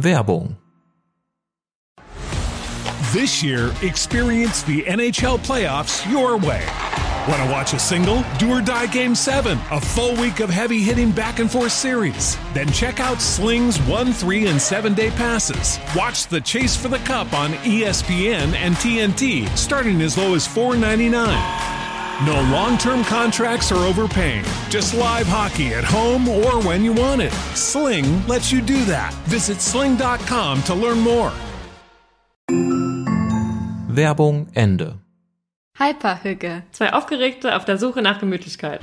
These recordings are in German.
Werbung. This year, experience the NHL playoffs your way. Want to watch a single? Do or Die Game 7, a full week of heavy-hitting back-and-forth series. Then check out Sling's 1, 3, and 7-day passes. Watch the Chase for the Cup on ESPN and TNT, starting as low as $4.99. No long-term contracts or overpaying. Just live hockey at home or when you want it. Sling lets you do that. Visit sling.com to learn more. Werbung Ende. Hyperhügge. Zwei Aufgeregte auf der Suche nach Gemütlichkeit.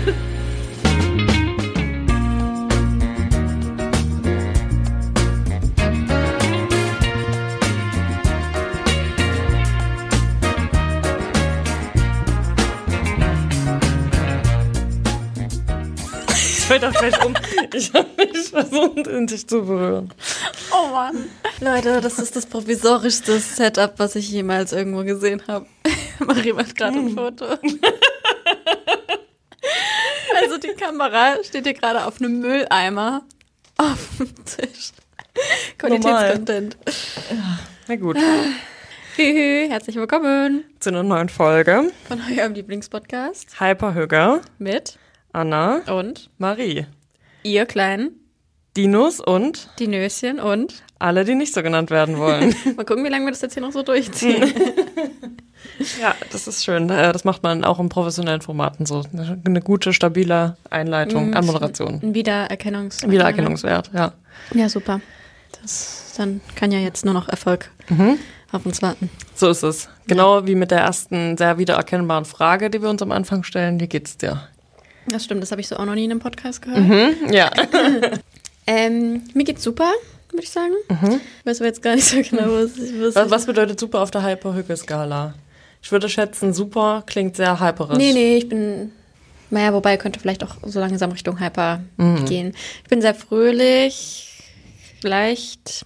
Ich fällt doch gleich um. Ich habe mich versucht, in dich zu berühren. Oh Mann. Leute, das ist das provisorischste Setup, was ich jemals irgendwo gesehen habe. Marie macht gerade ein Foto. Also die Kamera steht hier gerade auf einem Mülleimer auf dem Tisch. Qualitätscontent. Ja, na gut. Herzlich willkommen Zu einer neuen Folge von eurem Lieblingspodcast Hyperhügge mit Anna und Marie. ihr Kleinen, Dinos und die Nöschen und alle, die nicht so genannt werden wollen. mal gucken, wie lange wir das jetzt hier noch so durchziehen. Ja, das ist schön. Das macht man auch in professionellen Formaten so. Eine gute, stabile Einleitung, Anmoderation. Ein Wiedererkennungswert, ja. Ja, super. Dann kann ja jetzt nur noch Erfolg auf uns warten. So ist es. Genau wie mit der ersten sehr wiedererkennbaren Frage, die wir uns am Anfang stellen. Wie geht's dir? Das stimmt, das habe ich so auch noch nie in einem Podcast gehört. Ja. Mir geht's super, würde ich sagen. Ich weiß aber jetzt gar nicht so genau, Was bedeutet super auf der Hyperhügge-Skala? Ich würde schätzen, super klingt sehr hyperisch. Nee, ich bin... Naja, wobei könnte vielleicht auch so langsam Richtung Hyper gehen. Ich bin sehr fröhlich, leicht.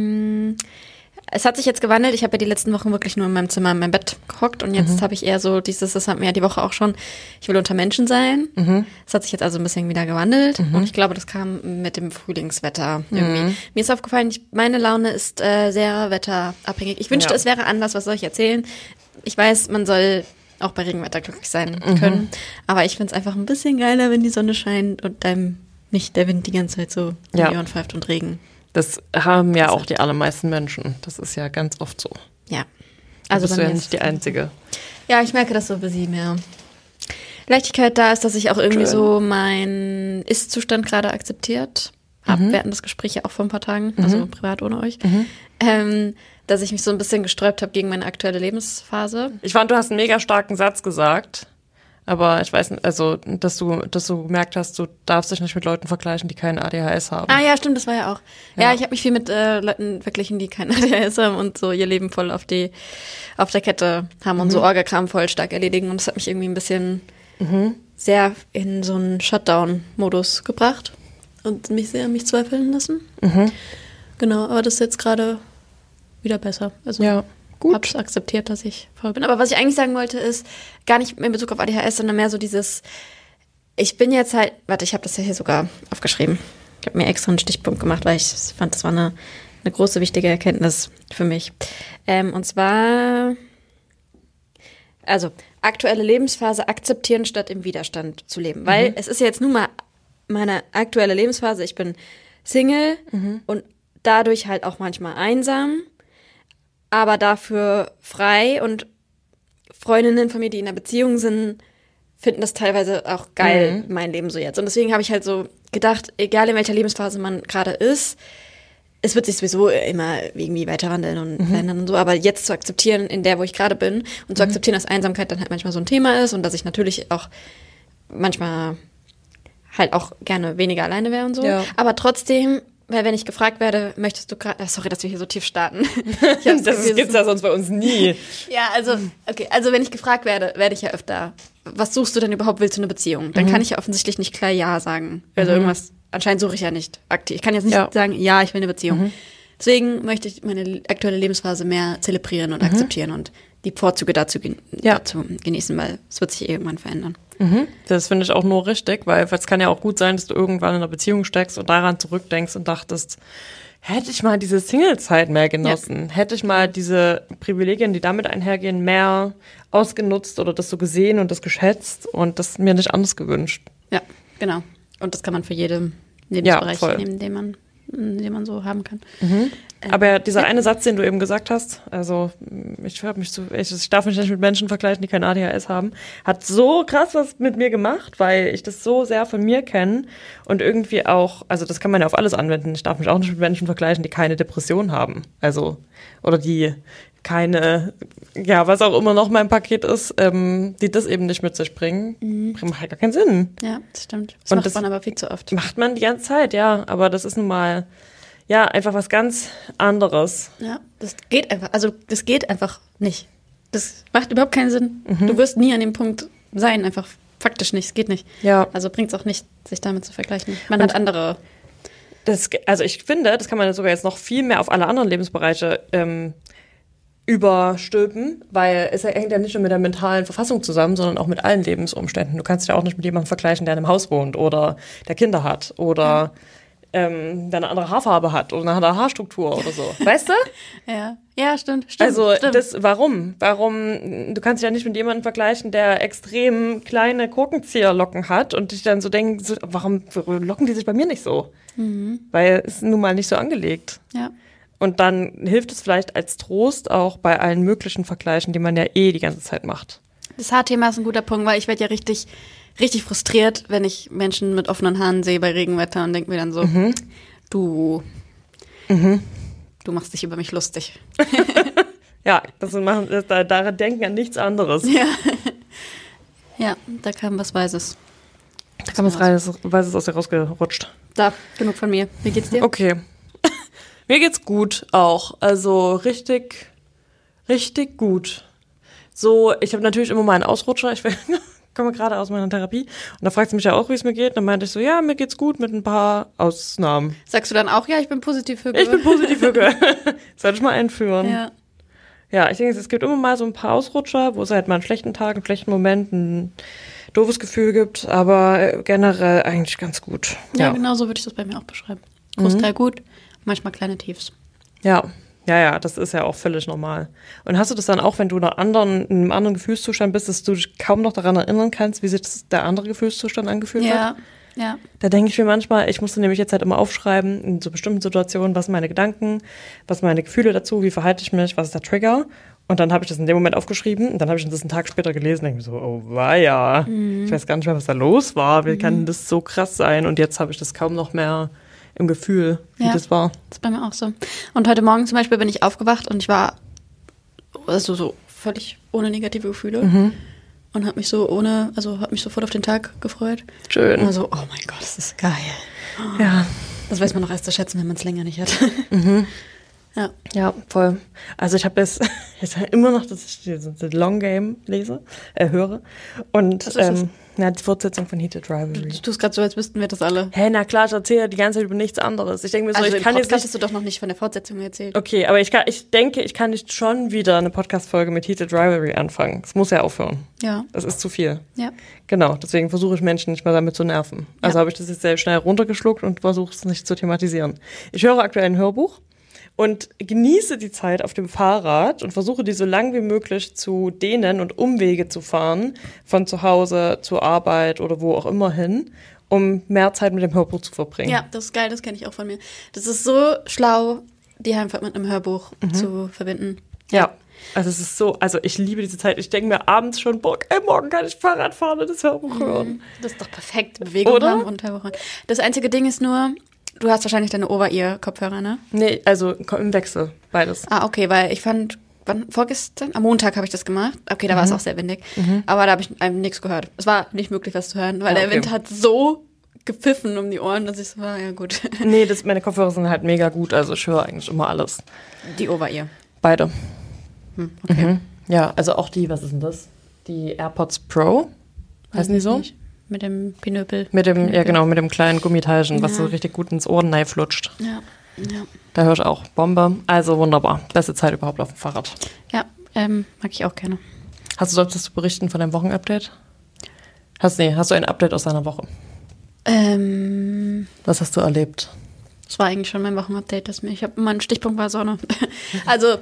Es hat sich jetzt gewandelt. Ich habe ja die letzten Wochen wirklich nur in meinem Zimmer, in meinem Bett gehockt. Und jetzt habe ich eher so das hatten wir ja die Woche auch schon, ich will unter Menschen sein. Das hat sich jetzt also ein bisschen wieder gewandelt. Und ich glaube, das kam mit dem Frühlingswetter irgendwie. Mir ist aufgefallen, meine Laune ist sehr wetterabhängig. Ich wünschte, es wäre anders. Was soll ich erzählen? Ich weiß, man soll auch bei Regenwetter glücklich sein können. Aber ich finde es einfach ein bisschen geiler, wenn die Sonne scheint und einem nicht der Wind die ganze Zeit so in die Ohren pfeift und Regen. Das haben ja auch die allermeisten Menschen. Das ist ja ganz oft so. Ja. Also bist du ja nicht die Einzige. Ja, ich merke, dass so ein bisschen mehr Leichtigkeit da ist, dass ich auch irgendwie so meinen Ist-Zustand gerade akzeptiert habe. Wir hatten das Gespräch ja auch vor ein paar Tagen, also privat ohne euch. Dass ich mich so ein bisschen gesträubt habe gegen meine aktuelle Lebensphase. Ich fand, du hast einen mega starken Satz gesagt. Aber ich weiß nicht, also, dass du gemerkt hast, du darfst dich nicht mit Leuten vergleichen, die keinen ADHS haben. Ah ja, stimmt, das war ja auch. Ja, ich habe mich viel mit Leuten verglichen, die keinen ADHS haben und so ihr Leben voll auf der Kette haben und so Orgakram voll stark erledigen. Und das hat mich irgendwie ein bisschen sehr in so einen Shutdown-Modus gebracht und mich sehr an mich zweifeln lassen. Genau, aber das ist jetzt gerade wieder besser. Also ja. Gut. Hab's akzeptiert, dass ich voll bin. Aber was ich eigentlich sagen wollte, ist gar nicht in Bezug auf ADHS, sondern mehr so dieses, ich bin jetzt halt, warte, ich habe das ja hier sogar aufgeschrieben. Ich habe mir extra einen Stichpunkt gemacht, weil ich fand, das war eine große, wichtige Erkenntnis für mich. Und zwar, also aktuelle Lebensphase akzeptieren, statt im Widerstand zu leben. Weil es ist ja jetzt nun mal meine aktuelle Lebensphase, ich bin Single und dadurch halt auch manchmal einsam, aber dafür frei, und Freundinnen von mir, die in einer Beziehung sind, finden das teilweise auch geil, mein Leben so jetzt. Und deswegen habe ich halt so gedacht, egal in welcher Lebensphase man gerade ist, es wird sich sowieso immer irgendwie weiter wandeln und verändern und so, aber jetzt zu akzeptieren, in der, wo ich gerade bin, und zu akzeptieren, dass Einsamkeit dann halt manchmal so ein Thema ist und dass ich natürlich auch manchmal halt auch gerne weniger alleine wäre und so, aber trotzdem. Weil wenn ich gefragt werde, möchtest du gerade... Sorry, dass wir hier so tief starten. Das gibt's ja sonst bei uns nie. Ja, also, okay. Also wenn ich gefragt werde ich ja öfter, was suchst du denn überhaupt, willst du eine Beziehung? Dann kann ich ja offensichtlich nicht klar Ja sagen. Also irgendwas, anscheinend suche ich ja nicht aktiv. Ich kann jetzt nicht sagen, ja, ich will eine Beziehung. Deswegen möchte ich meine aktuelle Lebensphase mehr zelebrieren und akzeptieren und die Vorzüge dazu genießen, weil es wird sich irgendwann verändern. Das finde ich auch nur richtig, weil es kann ja auch gut sein, dass du irgendwann in einer Beziehung steckst und daran zurückdenkst und dachtest, hätte ich mal diese Single-Zeit mehr genossen, hätte ich mal diese Privilegien, die damit einhergehen, mehr ausgenutzt oder das so gesehen und das geschätzt und das mir nicht anders gewünscht. Ja, genau. Und das kann man für jeden Lebensbereich nehmen, den man so haben kann. Aber dieser eine Satz, den du eben gesagt hast, also ich darf mich nicht mit Menschen vergleichen, die kein ADHS haben, hat so krass was mit mir gemacht, weil ich das so sehr von mir kenne und irgendwie auch, also das kann man ja auf alles anwenden. Ich darf mich auch nicht mit Menschen vergleichen, die keine Depression haben. Also, oder die keine, ja, was auch immer noch mein Paket ist, die das eben nicht mit sich bringen, macht halt gar keinen Sinn. Ja, das stimmt. Das macht man aber viel zu oft. Macht man die ganze Zeit, ja, aber das ist nun mal, ja, einfach was ganz anderes. Ja, das geht einfach nicht. Das macht überhaupt keinen Sinn. Du wirst nie an dem Punkt sein, einfach faktisch nicht, es geht nicht. Ja. Also bringt es auch nicht, sich damit zu vergleichen. Man hat andere. Also ich finde, das kann man sogar jetzt noch viel mehr auf alle anderen Lebensbereiche überstülpen, weil es hängt ja nicht nur mit der mentalen Verfassung zusammen, sondern auch mit allen Lebensumständen. Du kannst dich ja auch nicht mit jemandem vergleichen, der in einem Haus wohnt oder der Kinder hat oder der eine andere Haarfarbe hat oder eine andere Haarstruktur oder so. Weißt du? Ja, stimmt. Also stimmt. Warum? Du kannst dich ja nicht mit jemandem vergleichen, der extrem kleine Korkenzieherlocken hat und dich dann so denken, warum locken die sich bei mir nicht so? Weil es nun mal nicht so angelegt. Ja. Und dann hilft es vielleicht als Trost auch bei allen möglichen Vergleichen, die man ja die ganze Zeit macht. Das Haarthema ist ein guter Punkt, weil ich werde ja richtig frustriert, wenn ich Menschen mit offenen Haaren sehe bei Regenwetter und denke mir dann so, du machst dich über mich lustig. Ja, daran denken an nichts anderes. Ja, da kam was Weises. Da kam was Weises aus dir rausgerutscht. Da, genug von mir. Wie geht's dir? Okay. Mir geht's gut auch. Also richtig, richtig gut. So, ich habe natürlich immer mal einen Ausrutscher. Ich komme gerade aus meiner Therapie. Und da fragt sie mich ja auch, wie es mir geht. Dann meinte ich so, ja, mir geht's gut mit ein paar Ausnahmen. Sagst du dann auch, ja, ich bin positiv Hügge? Ich bin positiv Hügge. Sollte ich mal einführen. Ja. Ja, ich denke, es gibt immer mal so ein paar Ausrutscher, wo es halt mal einen schlechten Tag, einen schlechten Moment, ein doofes Gefühl gibt. Aber generell eigentlich ganz gut. Ja, genau so würde ich das bei mir auch beschreiben. Großteil gut, manchmal kleine Tiefs. Ja, das ist ja auch völlig normal. Und hast du das dann auch, wenn du in einem anderen Gefühlszustand bist, dass du dich kaum noch daran erinnern kannst, wie sich der andere Gefühlszustand angefühlt hat? Ja. Da denke ich mir manchmal, ich musste nämlich jetzt halt immer aufschreiben, in so bestimmten Situationen, was sind meine Gedanken, was sind meine Gefühle dazu, wie verhalte ich mich, was ist der Trigger? Und dann habe ich das in dem Moment aufgeschrieben und dann habe ich das einen Tag später gelesen und denke mir so, oh weia, ich weiß gar nicht mehr, was da los war, wie kann das so krass sein? Und jetzt habe ich das kaum noch mehr im Gefühl, wie das war. Das ist bei mir auch so. Und heute Morgen zum Beispiel bin ich aufgewacht und ich war so völlig ohne negative Gefühle und habe mich sofort auf den Tag gefreut. Schön. Und so, oh mein Gott, das ist geil. Ja. Das weiß man noch erst zu schätzen, wenn man es länger nicht hat. Ja, voll. Also ich habe jetzt immer noch, dass ich das Long Game höre. Und die Fortsetzung von Heated Rivalry. Du tust gerade so, als wüssten wir das alle. Na klar, ich erzähle die ganze Zeit über nichts anderes. Ich denke mir so, also ich kann jetzt nicht. Hast du doch noch nicht von der Fortsetzung erzählt. Okay, aber ich denke, ich kann nicht schon wieder eine Podcast-Folge mit Heated Rivalry anfangen. Das muss ja aufhören. Ja. Das ist zu viel. Ja. Genau, deswegen versuche ich Menschen nicht mehr damit zu nerven. Also habe ich das jetzt sehr schnell runtergeschluckt und versuche es nicht zu thematisieren. Ich höre aktuell ein Hörbuch und genieße die Zeit auf dem Fahrrad und versuche die so lang wie möglich zu dehnen und Umwege zu fahren, von zu Hause zur Arbeit oder wo auch immer hin, um mehr Zeit mit dem Hörbuch zu verbringen. Ja, das ist geil, das kenne ich auch von mir. Das ist so schlau, die Heimfahrt mit einem Hörbuch zu verbinden. Ja, also es ist so, also ich liebe diese Zeit. Ich denke mir abends schon, morgen kann ich Fahrrad fahren und das Hörbuch hören. Das ist doch perfekt, Bewegung haben und Hörbuch hören. Das einzige Ding ist nur, du hast wahrscheinlich deine Over-Ear-Kopfhörer, ne? Nee, also im Wechsel, beides. Ah, okay, weil ich fand, vorgestern? Am Montag habe ich das gemacht. Okay, da war es auch sehr windig. Aber da habe ich einfach nichts gehört. Es war nicht möglich, was zu hören, weil der Wind hat so gepfiffen um die Ohren, dass ich so war, ja gut. Nee, meine Kopfhörer sind halt mega gut, also ich höre eigentlich immer alles. Die Over-Ear? Beide. Okay. Ja, also auch die, was ist denn das? Die AirPods Pro, heißen die so? Nicht. Mit dem Pinöpel. Ja genau, mit dem kleinen Gummiteilchen, was so richtig gut ins Ohr flutscht. Ja. Da höre ich auch Bombe. Also wunderbar. Beste Zeit überhaupt auf dem Fahrrad. Ja, mag ich auch gerne. Solltest du berichten von deinem Wochenupdate? Hast du ein Update aus deiner Woche? Was hast du erlebt? Das war eigentlich schon mein Wochenupdate. Mein Stichpunkt war Sonne. Also,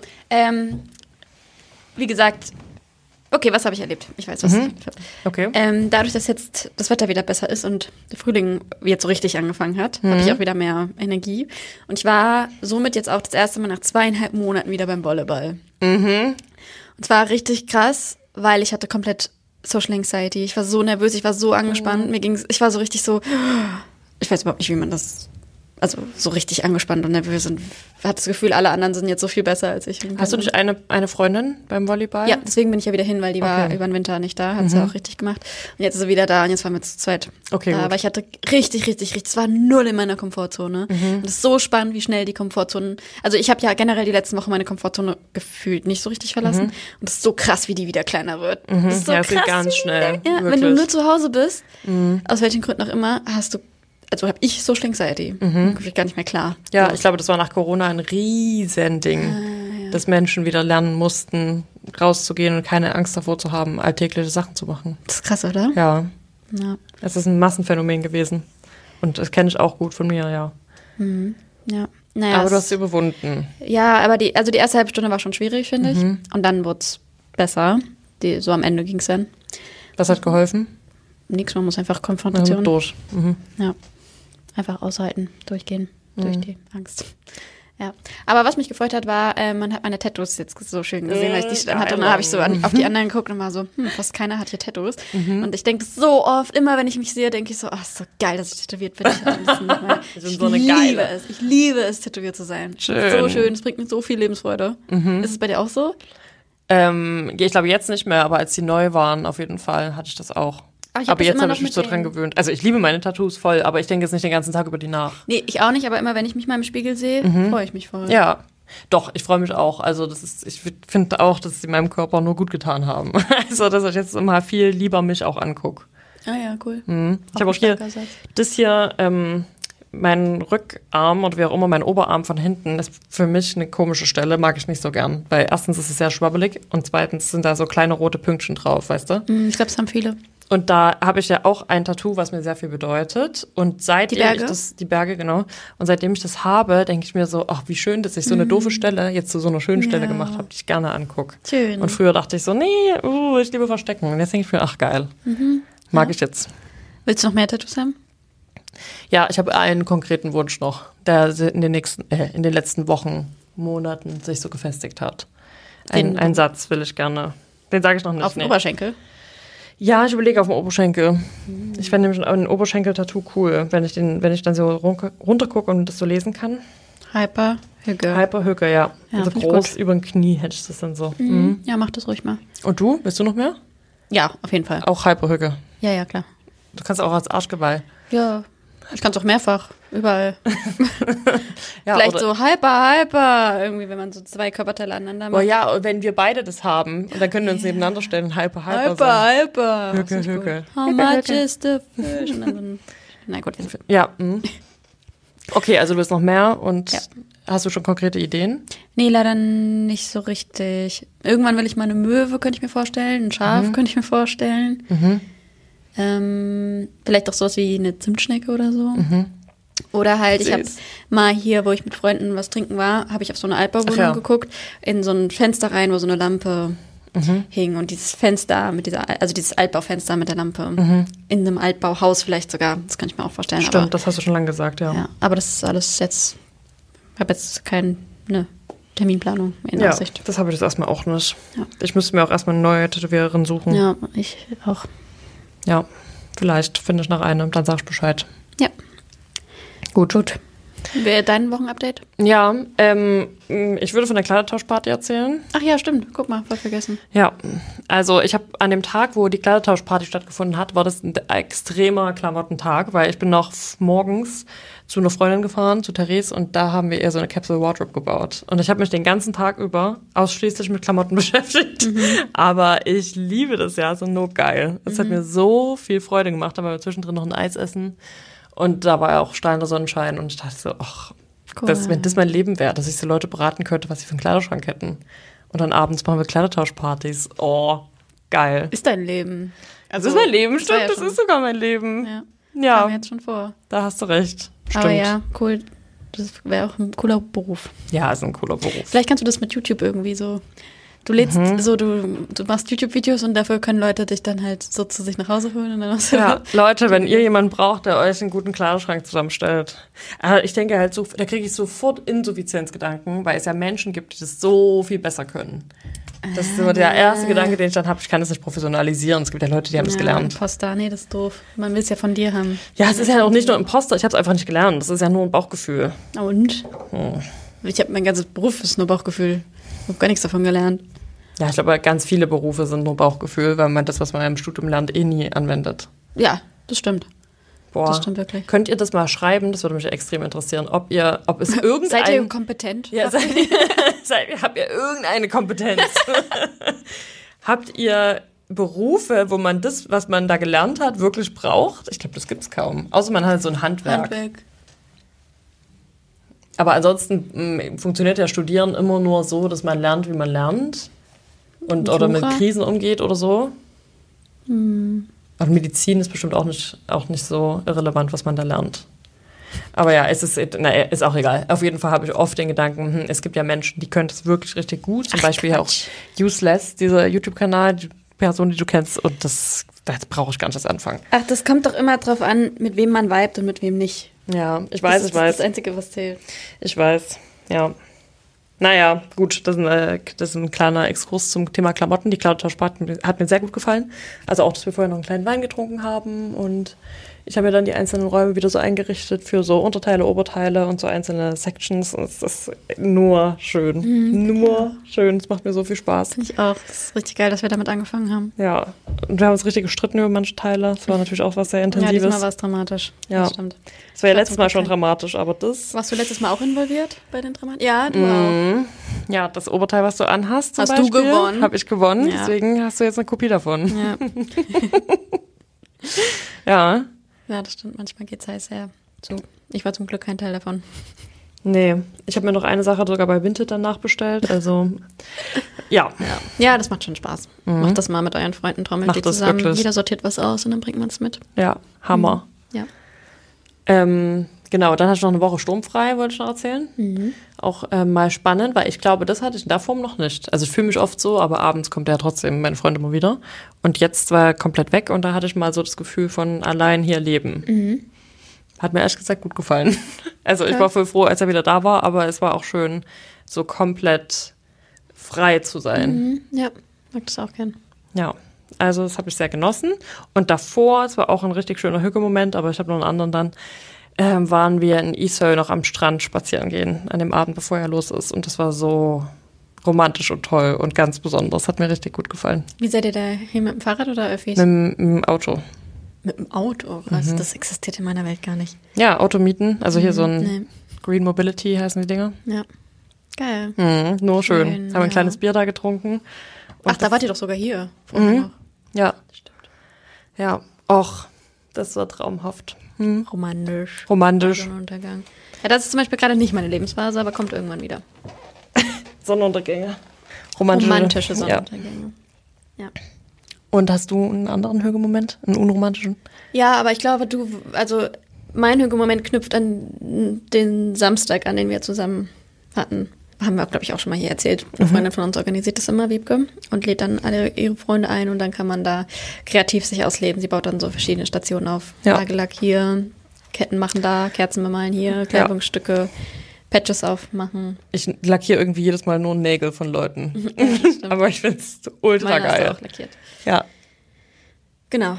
wie gesagt, okay, was habe ich erlebt? Ich weiß, was. Okay. Dadurch, dass jetzt das Wetter wieder besser ist und der Frühling jetzt so richtig angefangen hat, habe ich auch wieder mehr Energie. Und ich war somit jetzt auch das erste Mal nach 2,5 Monaten wieder beim Volleyball. Und zwar richtig krass, weil ich hatte komplett Social Anxiety. Ich war so nervös, ich war so angespannt. Ich war so richtig so, ich weiß überhaupt nicht, wie man das, also so richtig angespannt und nervös und hatte das Gefühl, alle anderen sind jetzt so viel besser als ich. Hast du nicht eine Freundin beim Volleyball? Ja, deswegen bin ich ja wieder hin, weil die war über den Winter nicht da, hat sie auch richtig gemacht. Und jetzt ist sie wieder da und jetzt waren wir zu zweit. Okay, gut. Aber ich hatte richtig, es war null in meiner Komfortzone. Und es ist so spannend, wie schnell die Komfortzone, also ich habe ja generell die letzten Wochen meine Komfortzone gefühlt nicht so richtig verlassen. Und es ist so krass, wie die wieder kleiner wird. Das ist so ja, krass, geht ganz schnell. Ja, wenn du nur zu Hause bist, aus welchen Gründen auch immer, also habe ich Social Anxiety. Komme ich gar nicht mehr klar. Ja, ich glaube, das war nach Corona ein Riesending, dass Menschen wieder lernen mussten, rauszugehen und keine Angst davor zu haben, alltägliche Sachen zu machen. Das ist krass, oder? Ja. Ja. Es ist ein Massenphänomen gewesen. Und das kenne ich auch gut von mir, ja. Ja. Naja, Aber du hast sie überwunden. Ja, aber die erste halbe Stunde war schon schwierig, finde ich. Und dann wurde es besser. So am Ende ging es dann. Was hat geholfen? Nix, man muss einfach Konfrontation. Durch. Ja. Einfach aushalten, durchgehen, durch die Angst. Ja. Aber was mich gefreut hat, war, man hat meine Tattoos jetzt so schön gesehen, weil ich die dann hatte. Und dann habe ich so auf die anderen geguckt und war so, fast keiner hat hier Tattoos. Und ich denke so oft, immer wenn ich mich sehe, denke ich so, ist so geil, dass ich tätowiert bin. Ich liebe es, tätowiert zu sein. Schön. So schön, es bringt mir so viel Lebensfreude. Ist es bei dir auch so? Ich glaube jetzt nicht mehr, aber als die neu waren, auf jeden Fall, hatte ich das auch. Aber jetzt habe ich mich so dran gewöhnt. Also ich liebe meine Tattoos voll, aber ich denke jetzt nicht den ganzen Tag über die nach. Nee, ich auch nicht, aber immer wenn ich mich mal im Spiegel sehe, freue ich mich voll. Ja, doch, ich freue mich auch. Also ich finde auch, dass sie meinem Körper nur gut getan haben. Also dass ich jetzt immer viel lieber mich auch angucke. Ah ja, cool. Ich habe auch hier, mein Rückarm oder wie auch immer, mein Oberarm von hinten ist für mich eine komische Stelle, mag ich nicht so gern. Weil erstens ist es sehr schwabbelig und zweitens sind da so kleine rote Pünktchen drauf, weißt du? Ich glaube, es haben viele. Und da habe ich ja auch ein Tattoo, was mir sehr viel bedeutet. Und seitdem die Berge? Die Berge, genau. Und seitdem ich das habe, denke ich mir so, ach, wie schön, dass ich so eine doofe Stelle jetzt zu so einer schönen Stelle gemacht habe, die ich gerne angucke. Schön. Und früher dachte ich so, nee, ich liebe verstecken. Und jetzt denke ich mir, ach geil, mag ich jetzt. Willst du noch mehr Tattoos haben? Ja, ich habe einen konkreten Wunsch noch, der in den letzten Wochen, Monaten sich so gefestigt hat. Ein Satz will ich gerne. Den sage ich noch nicht. Auf dem Oberschenkel? Ja, ich überlege auf dem Oberschenkel. Ich fände nämlich ein Oberschenkel-Tattoo cool, wenn ich dann so runtergucke und das so lesen kann. Hyperhücke. Hyperhücke, ja. Ja, Also groß über dem Knie hätte ich das dann so. Ja, mach das ruhig mal. Und du? Willst du noch mehr? Ja, auf jeden Fall. Auch Hyperhücke. Ja, klar. Du kannst auch als Arschgeweih. Ja, ich kann es auch mehrfach, überall. Ja, Vielleicht so hyper, irgendwie, wenn man so 2 Körperteile aneinander macht. Oh ja, und wenn wir beide das haben, dann können wir uns nebeneinander stellen, hyper. Hyper. Hücke. How much is the fish? Und dann so ein, na gut. Ja. Okay, also du willst noch mehr und hast du schon konkrete Ideen? Nee, leider nicht so richtig. Irgendwann will ich mal eine Möwe, könnte ich mir vorstellen. Ein Schaf könnte ich mir vorstellen. Vielleicht auch sowas wie eine Zimtschnecke oder so. Oder halt, ich habe mal hier, wo ich mit Freunden was trinken war, habe ich auf so eine Altbauwohnung geguckt, in so ein Fenster rein, wo so eine Lampe hing. Und dieses Fenster, dieses Altbaufenster mit der Lampe, in einem Altbauhaus vielleicht sogar, das kann ich mir auch vorstellen. Stimmt, aber, das hast du schon lange gesagt, ja. Aber das ist alles jetzt, ich habe jetzt keine Terminplanung in Aussicht. Das habe ich jetzt erstmal auch nicht. Ja. Ich müsste mir auch erstmal eine neue Tätowiererin suchen. Ja, ich auch. Ja, vielleicht finde ich nach einem, dann sag ich Bescheid. Ja. Gut. Wäre dein Wochenupdate? Ja, ich würde von der Kleidertauschparty erzählen. Ach ja, stimmt. Guck mal, voll vergessen. Ja, also ich habe an dem Tag, wo die Kleidertauschparty stattgefunden hat, war das ein extremer Klamottentag, weil ich bin noch morgens zu einer Freundin gefahren, zu Therese, und da haben wir eher so eine Capsule Wardrobe gebaut. Und ich habe mich den ganzen Tag über ausschließlich mit Klamotten beschäftigt. Aber ich liebe das ja, so nur geil. Es hat mir so viel Freude gemacht, da waren wir zwischendrin noch ein Eis essen. Und da war ja auch strahlender Sonnenschein und ich dachte so, ach, cool. wenn das mein Leben wäre, dass ich so Leute beraten könnte, was sie für einen Kleiderschrank hätten. Und dann abends machen wir Kleidertauschpartys. Oh, geil. Ist dein Leben. Also, das ist mein Leben, das war stimmt, ja das ist sogar mein Leben. Ja. Ja, Kam mir jetzt schon vor. da hast du recht. Stimmt. Aber ja, cool. Das wäre auch ein cooler Beruf. Ja, ist ein cooler Beruf. Vielleicht kannst du das mit YouTube irgendwie so. Du lädst du machst YouTube-Videos und dafür können Leute dich dann halt so zu sich nach Hause holen. Und dann hast du Ja, Leute, wenn ihr jemanden braucht, der euch einen guten Kleiderschrank zusammenstellt. Aber ich denke halt, da kriege ich sofort Insuffizienzgedanken, weil es ja Menschen gibt, die das so viel besser können. Das ist immer der erste Gedanke, den ich dann habe. Ich kann das nicht professionalisieren. Es gibt ja Leute, die haben das gelernt. Imposter, nee, das ist doof. Man will es ja von dir haben. Ja, es ist ja auch nicht nur Imposter. Ich habe es einfach nicht gelernt. Das ist ja nur ein Bauchgefühl. Und? Ich habe mein ganzes Beruf ist nur Bauchgefühl. Ich habe gar nichts davon gelernt. Ja, ich glaube, ganz viele Berufe sind nur Bauchgefühl, weil man das, was man im Studium lernt, nie anwendet. Ja, das stimmt. Boah. Das stimmt wirklich. Könnt ihr das mal schreiben? Das würde mich extrem interessieren. Ob es irgendein... Seid ihr kompetent? Ja, habt ihr irgendeine Kompetenz? Habt ihr Berufe, wo man das, was man da gelernt hat, wirklich braucht? Ich glaube, das gibt's kaum. Außer man hat so ein Handwerk. Aber ansonsten funktioniert ja Studieren immer nur so, dass man lernt, wie man lernt. Oder mit Krisen umgeht oder so. Und Medizin ist bestimmt auch nicht so irrelevant, was man da lernt. Aber ja, ist auch egal. Auf jeden Fall habe ich oft den Gedanken, es gibt ja Menschen, die können das wirklich richtig gut. Zum Beispiel ja auch Useless, dieser YouTube-Kanal, die Person, die du kennst. Und das brauche ich gar nicht erst anfangen. Ach, das kommt doch immer drauf an, mit wem man vibet und mit wem nicht. Ja, ich weiß. Das ist das Einzige, was zählt. Ich weiß, ja. Naja, gut, das ist ein kleiner Exkurs zum Thema Klamotten. Die Kleidertausch hat mir sehr gut gefallen. Also auch, dass wir vorher noch einen kleinen Wein getrunken haben und ich habe mir dann die einzelnen Räume wieder so eingerichtet für so Unterteile, Oberteile und so einzelne Sections. Und es ist nur schön. Nur schön. Es macht mir so viel Spaß. Finde ich auch. Es ist richtig geil, dass wir damit angefangen haben. Ja, und wir haben uns richtig gestritten über manche Teile. Das war natürlich auch was sehr Intensives. Ja, diesmal war es dramatisch. Ja, das stimmt. Das war ja letztes Mal schon dramatisch, aber das... Warst du letztes Mal auch involviert bei den Dramatischen? Ja, du auch. Ja, das Oberteil, was du anhast, zum Hast Beispiel, du gewonnen. Habe ich gewonnen, Ja. Deswegen hast du jetzt eine Kopie davon. Ja. Ja. Ja, das stimmt. Manchmal geht es heiß her zu. Ich war zum Glück kein Teil davon. Nee, ich habe mir noch eine Sache sogar bei Vinted dann nachbestellt, also ja. Ja, das macht schon Spaß. Macht das mal mit euren Freunden, trommelt Macht die das zusammen. wirklich. Jeder sortiert was aus und dann bringt man es mit. Ja, Hammer. Ja. Genau, dann hatte ich noch eine Woche sturmfrei, wollte ich noch erzählen. Auch mal spannend, weil ich glaube, das hatte ich in der Form noch nicht. Also ich fühle mich oft so, aber abends kommt ja trotzdem meine Freunde mal wieder. Und jetzt war er komplett weg und da hatte ich mal so das Gefühl von allein hier leben. Hat mir ehrlich gesagt gut gefallen. Also ich war voll froh, als er wieder da war, aber es war auch schön, so komplett frei zu sein. Ja, mag das auch gern. Ja, also das habe ich sehr genossen. Und davor, es war auch ein richtig schöner Hügelmoment, aber ich habe noch einen anderen dann, waren wir in Ishöy noch am Strand spazieren gehen, an dem Abend, bevor er los ist. Und das war so romantisch und toll und ganz besonders. Hat mir richtig gut gefallen. Wie seid ihr da hier mit dem Fahrrad oder Öffis? Mit dem Auto. Mit dem Auto? Was? Das existiert in meiner Welt gar nicht. Ja, Auto mieten. Also hier so ein Nee. Green Mobility heißen die Dinger. Ja. Geil. Nur schön. Schön, Haben ein ja. kleines Bier da getrunken. Ach, da wart ihr doch sogar hier. Vorher noch. Ja, Stimmt. ja. Och, das war traumhaft. Romantisch. Romantisch. Sonnenuntergang. Ja, das ist zum Beispiel gerade nicht meine Lebensphase, aber kommt irgendwann wieder. Sonnenuntergänge. Romantische Ja. Sonnenuntergänge. Ja. Und hast du einen anderen Hügelmoment? Einen unromantischen? Ja, aber ich glaube, mein Hügelmoment knüpft an den Samstag an, den wir zusammen hatten. Haben wir, glaube ich, auch schon mal hier erzählt. Eine Freundin von uns organisiert das immer, Wiebke, und lädt dann alle ihre Freunde ein und dann kann man da kreativ sich ausleben. Sie baut dann so verschiedene Stationen auf. Ja. Nagellack hier, Ketten machen da, Kerzen bemalen hier, Kleidungsstücke, Patches aufmachen. Ich lackiere irgendwie jedes Mal nur Nägel von Leuten. Stimmt. Aber ich finde es ultra Meine hast du geil. auch lackiert. Ja. Genau.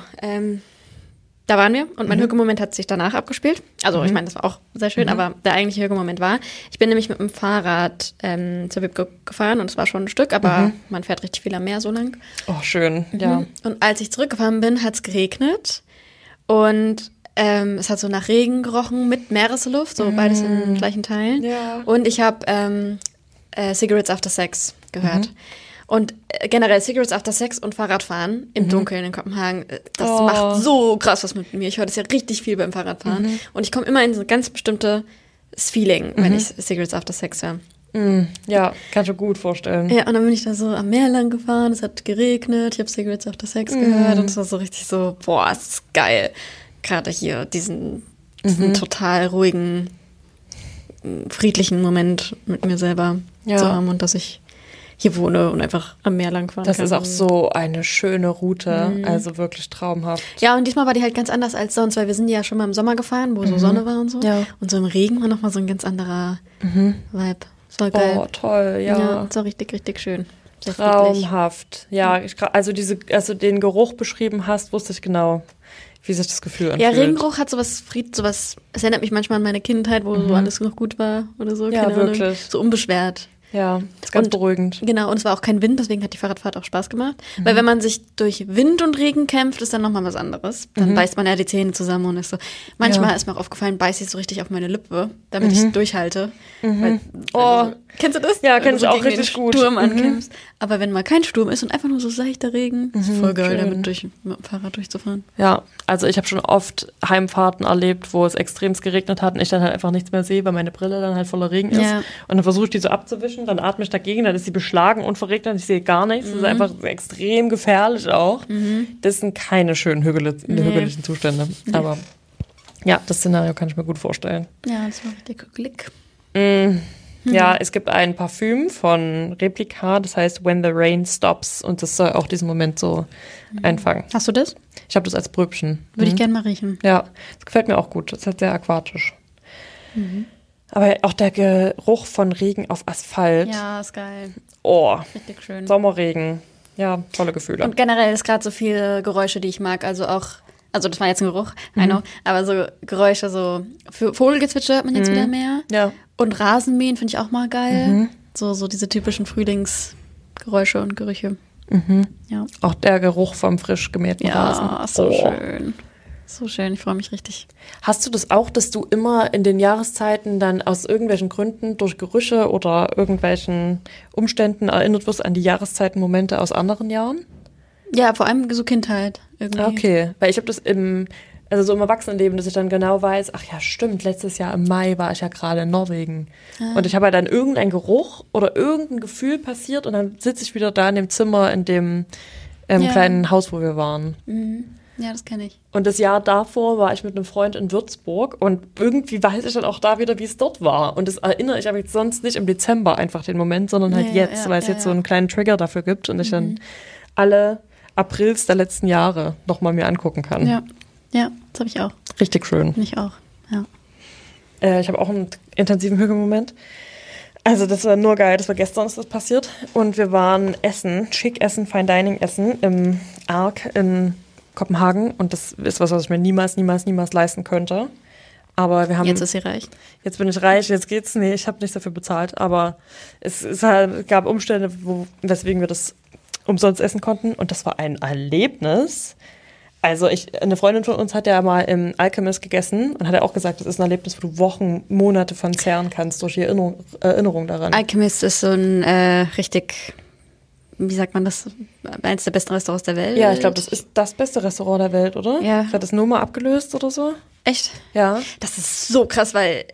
Da waren wir und mein Hügelmoment hat sich danach abgespielt. Also ich meine, das war auch sehr schön, aber der eigentliche Hügelmoment war, ich bin nämlich mit dem Fahrrad zur Wiebke gefahren und es war schon ein Stück, aber man fährt richtig viel am Meer so lang. Oh, schön. Ja. Und als ich zurückgefahren bin, hat es geregnet und es hat so nach Regen gerochen mit Meeresluft, so beides in gleichen Teilen. Ja. Und ich habe Cigarettes After Sex gehört. Und generell Cigarettes After Sex und Fahrradfahren im Dunkeln in Kopenhagen, das macht so krass was mit mir. Ich höre das ja richtig viel beim Fahrradfahren. Und ich komme immer in so ein ganz bestimmtes Feeling, wenn ich Cigarettes After Sex höre. Ja, kann ich mir gut vorstellen. Ja, und dann bin ich da so am Meer lang gefahren, es hat geregnet, ich habe Cigarettes After Sex gehört und es war so richtig so, boah, es ist geil. Gerade hier diesen total ruhigen einen friedlichen Moment mit mir selber zu haben und dass ich hier wohne und einfach am Meer lang fahren Das kann. ist auch so eine schöne Route, also wirklich traumhaft. Ja, und diesmal war die halt ganz anders als sonst, weil wir sind ja schon mal im Sommer gefahren, wo so Sonne war und so. Ja. Und so im Regen war nochmal so ein ganz anderer Vibe. Das war geil. Oh, toll, ja. Das war richtig, richtig schön. Sehr friedlich. Traumhaft. Ja, als du den Geruch beschrieben hast, wusste ich genau, wie sich das Gefühl anfühlt. Ja, Regengeruch hat sowas, es erinnert mich manchmal an meine Kindheit, wo so alles noch gut war oder so. Ja, keine Ahnung. wirklich. So unbeschwert. Ja, ist ganz beruhigend. Genau, und es war auch kein Wind, deswegen hat die Fahrradfahrt auch Spaß gemacht. Weil wenn man sich durch Wind und Regen kämpft, ist dann nochmal was anderes. Dann beißt man ja die Zähne zusammen und ist so. Manchmal ist mir auch aufgefallen, beiß ich so richtig auf meine Lippe, damit ich es durchhalte. Weil, kennst du das? Ja, kenn ich so auch gegen richtig den gut. Sturm ankämpfst. Aber wenn mal kein Sturm ist und einfach nur so seichter Regen, ist voll geil, schön. damit mit dem Fahrrad durchzufahren. Ja, also ich habe schon oft Heimfahrten erlebt, wo es extremst geregnet hat und ich dann halt einfach nichts mehr sehe, weil meine Brille dann halt voller Regen ist. Ja. Und dann versuche ich die so abzuwischen, dann atme ich dagegen, dann ist sie beschlagen und verregnet, ich sehe gar nichts. Das ist einfach extrem gefährlich auch. Das sind keine schönen hügeligen Zustände. Aber ja, das Szenario kann ich mir gut vorstellen. Ja, das war richtig Glück. Ja, es gibt ein Parfüm von Replika, das heißt When the Rain Stops und das soll auch diesen Moment so einfangen. Hast du das? Ich habe das als Pröbchen. Würde ich gerne mal riechen. Ja, das gefällt mir auch gut. Das ist halt sehr aquatisch. Aber auch der Geruch von Regen auf Asphalt. Ja, ist geil. Oh, Richtig schön. Sommerregen. Ja, tolle Gefühle. Und generell ist gerade so viele Geräusche, die ich mag. Also das war jetzt ein Geruch, I know, aber so Geräusche, so für Vogelgezwitscher hört man jetzt wieder mehr. Ja. Und Rasenmähen finde ich auch mal geil. So diese typischen Frühlingsgeräusche und Gerüche. Ja. Auch der Geruch vom frisch gemähten Rasen. Ja, so schön. So schön, ich freue mich richtig. Hast du das auch, dass du immer in den Jahreszeiten dann aus irgendwelchen Gründen durch Gerüche oder irgendwelchen Umständen erinnert wirst an die Jahreszeitenmomente aus anderen Jahren? Ja, vor allem so Kindheit irgendwie. Okay, weil ich habe das im Erwachsenenleben, dass ich dann genau weiß, ach ja, stimmt, letztes Jahr im Mai war ich ja gerade in Norwegen. Und ich habe halt dann irgendein Geruch oder irgendein Gefühl passiert und dann sitze ich wieder da in dem Zimmer, in dem kleinen Haus, wo wir waren. Ja, das kenne ich. Und das Jahr davor war ich mit einem Freund in Würzburg und irgendwie weiß ich dann auch da wieder, wie es dort war. Und das erinnere ich aber jetzt sonst nicht im Dezember einfach den Moment, sondern halt jetzt, weil es jetzt so einen kleinen Trigger dafür gibt und ich dann alle Aprils der letzten Jahre nochmal mir angucken kann. Ja, das habe ich auch. Richtig schön. Ich auch, ja. Ich habe auch einen intensiven Hügelmoment. Also das war nur geil, das war gestern ist das passiert. Und wir waren essen, schick essen, Fine Dining essen im Ark in Kopenhagen. Und das ist was ich mir niemals leisten könnte. Aber wir haben... Jetzt ist sie reich. Jetzt bin ich reich, jetzt geht's. Nee, ich habe nichts dafür bezahlt. Aber es gab Umstände, weswegen wir das umsonst essen konnten. Und das war ein Erlebnis. Also eine Freundin von uns hat ja mal im Alchemist gegessen und hat ja auch gesagt, das ist ein Erlebnis, wo du Wochen, Monate von zehren kannst durch die Erinnerung daran. Alchemist ist so ein richtig, wie sagt man das, eines der besten Restaurants der Welt. Ja, ich glaube, das ist das beste Restaurant der Welt, oder? Ja. Hat das Noma abgelöst oder so? Echt? Ja. Das ist so krass, weil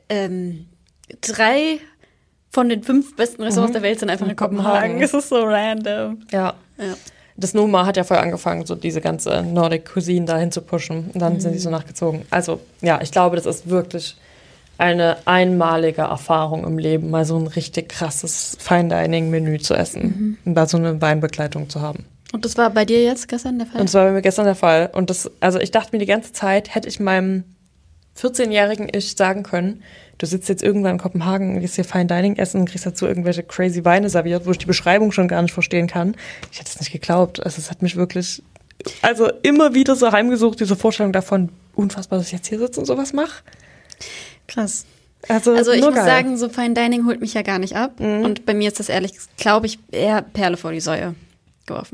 3 von den 5 besten Restaurants der Welt sind einfach in Kopenhagen. Das ist so random. Ja. Das Noma hat ja vorher angefangen, so diese ganze Nordic Cuisine dahin zu pushen. Und dann sind die so nachgezogen. Also, ja, ich glaube, das ist wirklich eine einmalige Erfahrung im Leben, mal so ein richtig krasses Fine-Dining-Menü zu essen und da so eine Weinbegleitung zu haben. Und das war bei dir jetzt gestern der Fall? Und das war bei mir gestern der Fall. Und ich dachte mir die ganze Zeit, hätte ich meinem 14-jährigen Ich sagen können, du sitzt jetzt irgendwann in Kopenhagen, gehst hier Fine Dining essen und kriegst dazu irgendwelche crazy Weine serviert, wo ich die Beschreibung schon gar nicht verstehen kann. Ich hätte es nicht geglaubt. Also es hat mich wirklich, immer wieder so heimgesucht, diese Vorstellung davon, unfassbar, dass ich jetzt hier sitze und sowas mache. Krass. Also ich muss geil. sagen, so Fine Dining holt mich ja gar nicht ab. Und bei mir ist das ehrlich, glaube ich, eher Perle vor die Säue geworfen.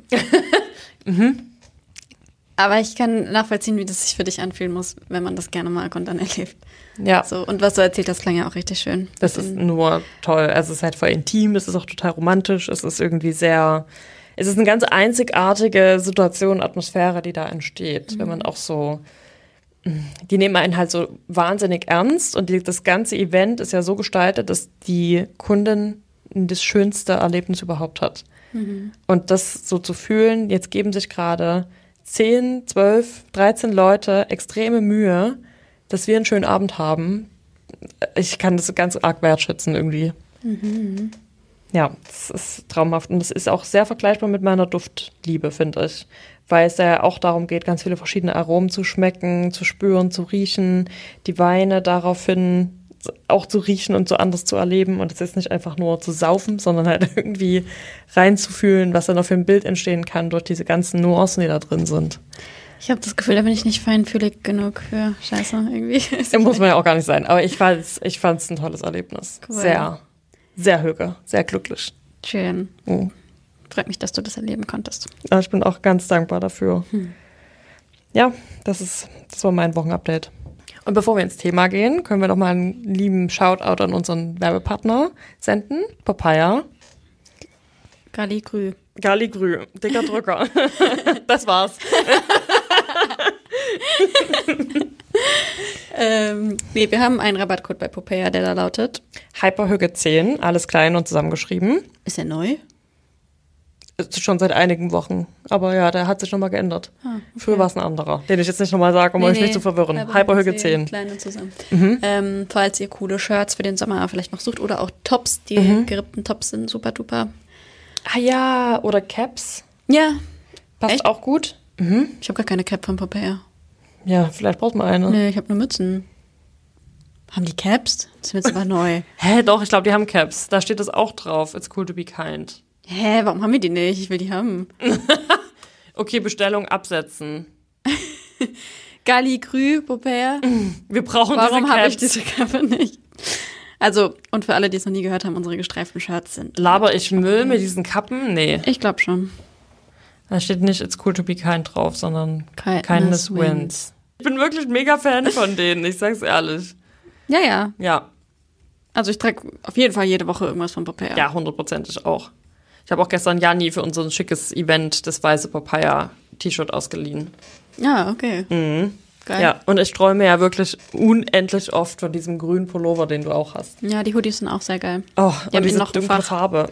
Aber ich kann nachvollziehen, wie das sich für dich anfühlen muss, wenn man das gerne mag und dann erlebt. Ja. So, und was du erzählt hast, klang ja auch richtig schön. Das ist nur toll. Also es ist halt voll intim, es ist auch total romantisch, es ist irgendwie es ist eine ganz einzigartige Situation, Atmosphäre, die da entsteht, wenn man auch so, die nehmen einen halt so wahnsinnig ernst und das ganze Event ist ja so gestaltet, dass die Kundin das schönste Erlebnis überhaupt hat. Und das so zu fühlen, jetzt geben sich gerade 10, 12, 13 Leute extreme Mühe, dass wir einen schönen Abend haben. ich kann das ganz arg wertschätzen irgendwie. Ja, das ist traumhaft. Und das ist auch sehr vergleichbar mit meiner Duftliebe, finde ich. Weil es ja auch darum geht, ganz viele verschiedene Aromen zu schmecken, zu spüren, zu riechen, die Weine daraufhin auch zu riechen und so anders zu erleben. Und es ist nicht einfach nur zu saufen, sondern halt irgendwie reinzufühlen, was dann auch für ein Bild entstehen kann durch diese ganzen Nuancen, die da drin sind. Ich habe das Gefühl, da bin ich nicht feinfühlig genug für Scheiße irgendwie. Das muss man ja auch gar nicht sein. Aber ich fand's ein tolles Erlebnis. Cool. Sehr, sehr höger, sehr glücklich. Schön. Mhm. Freut mich, dass du das erleben konntest. Aber ich bin auch ganz dankbar dafür. Ja, das war mein Wochenupdate. Und bevor wir ins Thema gehen, können wir noch mal einen lieben Shoutout an unseren Werbepartner senden. Papaya. Galligrü. Galligrü, dicker Drücker. Das war's. Nee, wir haben einen Rabattcode bei Popea, der da lautet. Hyperhüge 10, alles klein und zusammengeschrieben. Ist er neu? Ist schon seit einigen Wochen. Aber ja, der hat sich nochmal geändert. Okay. Früher war es ein anderer, den ich jetzt nicht nochmal sage, um euch nicht zu verwirren. Hyperhüge 10. Klein und zusammen. Falls ihr coole Shirts für den Sommer vielleicht noch sucht oder auch Tops, die gerippten Tops sind super duper. Ah ja, oder Caps. Ja. Passt Echt? auch gut. Ich habe gar keine Cap von Popea. Ja, vielleicht braucht man eine. Nee, ich habe nur Mützen. Haben die Caps? Das ist mir jetzt aber neu. Hä, doch, ich glaube, die haben Caps. Da steht das auch drauf. It's cool to be kind. Hä, warum haben wir die nicht? Ich will die haben. Okay, Bestellung absetzen. Galligrü, Popea. Wir brauchen Warum diese habe Caps. ich diese Kappe nicht? Also, und für alle, die es noch nie gehört haben, unsere gestreiften Shirts sind. Laber ich Müll mit diesen Kappen? Nee. Ich glaube schon. Da steht nicht It's cool to be kind drauf, sondern Kindness Kindness wins. wins. Ich bin wirklich mega Fan von denen, ich sag's ehrlich. Ja, ja. Ja, Also ich trage auf jeden Fall jede Woche irgendwas von Popea. ja, 100%ig auch. Ich habe auch gestern Janni für unser schickes Event das weiße Papaya-T-Shirt ausgeliehen. Ja, okay. Geil. Ja, und ich träume ja wirklich unendlich oft von diesem grünen Pullover, den du auch hast. Ja, die Hoodies sind auch sehr geil. Oh, Die haben und diese noch ein dunkle Fach. Farbe.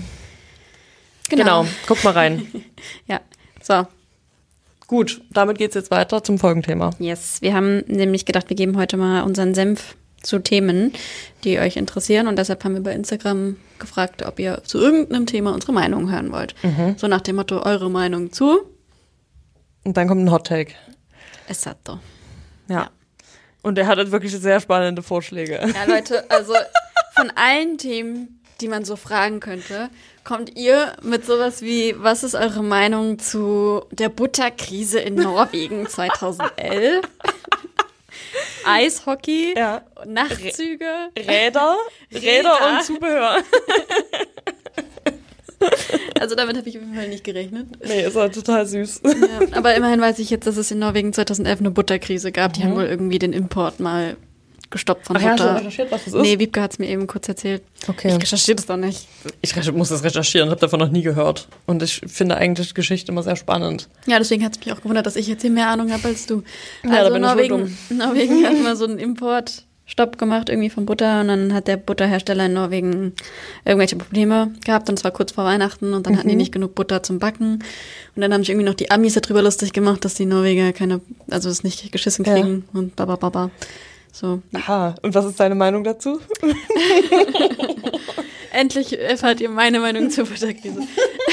Genau, guck mal rein. Ja, so. Gut, damit geht's jetzt weiter zum Folgenthema. Yes, wir haben nämlich gedacht, wir geben heute mal unseren Senf zu Themen, die euch interessieren. Und deshalb haben wir bei Instagram gefragt, ob ihr zu irgendeinem Thema unsere Meinung hören wollt. So nach dem Motto, eure Meinung zu Und dann kommt ein Hot Take. Esatto. Ja. Und er hat halt wirklich sehr spannende Vorschläge. Ja, Leute, also von allen Themen, die man so fragen könnte, kommt ihr mit sowas wie, was ist eure Meinung zu der Butterkrise in Norwegen 2011? Eishockey, Ja. Nachtzüge. Räder und Zubehör. Also damit habe ich auf jeden Fall nicht gerechnet. Nee, ist halt total süß. Ja, aber immerhin weiß ich jetzt, dass es in Norwegen 2011 eine Butterkrise gab. Die haben wohl irgendwie den Import mal gestoppt von Ach ja, hast du Butter. recherchiert, was das ist? Nee, Wiebke hat es mir eben kurz erzählt. Okay. Ich recherchiere das doch nicht. Ich muss das recherchieren, habe davon noch nie gehört. Und ich finde eigentlich die Geschichte immer sehr spannend. Ja, deswegen hat es mich auch gewundert, dass ich jetzt hier mehr Ahnung habe als du. Ja, da Also bin ich wohl Norwegen hat mal so einen Importstopp gemacht irgendwie von Butter und dann hat der Butterhersteller in Norwegen irgendwelche Probleme gehabt und zwar kurz vor Weihnachten und dann hatten die nicht genug Butter zum Backen und dann haben sich irgendwie noch die Amis darüber lustig gemacht, dass die Norweger also es nicht geschissen kriegen und babababa. So. Aha, und was ist deine Meinung dazu? Endlich erfahrt ihr meine Meinung zur Butterkrise.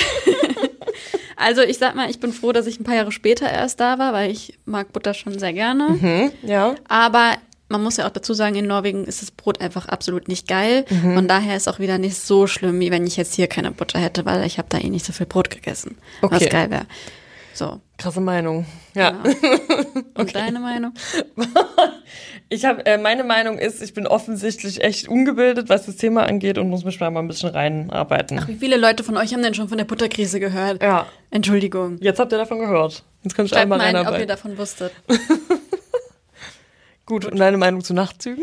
Also ich sag mal, ich bin froh, dass ich ein paar Jahre später erst da war, weil ich mag Butter schon sehr gerne. Ja. Aber man muss ja auch dazu sagen, in Norwegen ist das Brot einfach absolut nicht geil. Von daher ist auch wieder nicht so schlimm, wie wenn ich jetzt hier keine Butter hätte, weil ich habe da eh nicht so viel Brot gegessen, was Okay. geil wäre. So. Krasse Meinung. Ja. Und deine Meinung? Meine Meinung ist, ich bin offensichtlich echt ungebildet, was das Thema angeht und muss mich da mal ein bisschen reinarbeiten. Wie viele Leute von euch haben denn schon von der Butterkrise gehört? Ja. Entschuldigung. Jetzt habt ihr davon gehört. Jetzt könnt ihr Schreibt einmal mal, ob ihr reinarbeiten. davon wusstet. Gut, und deine Meinung zu Nachtzügen?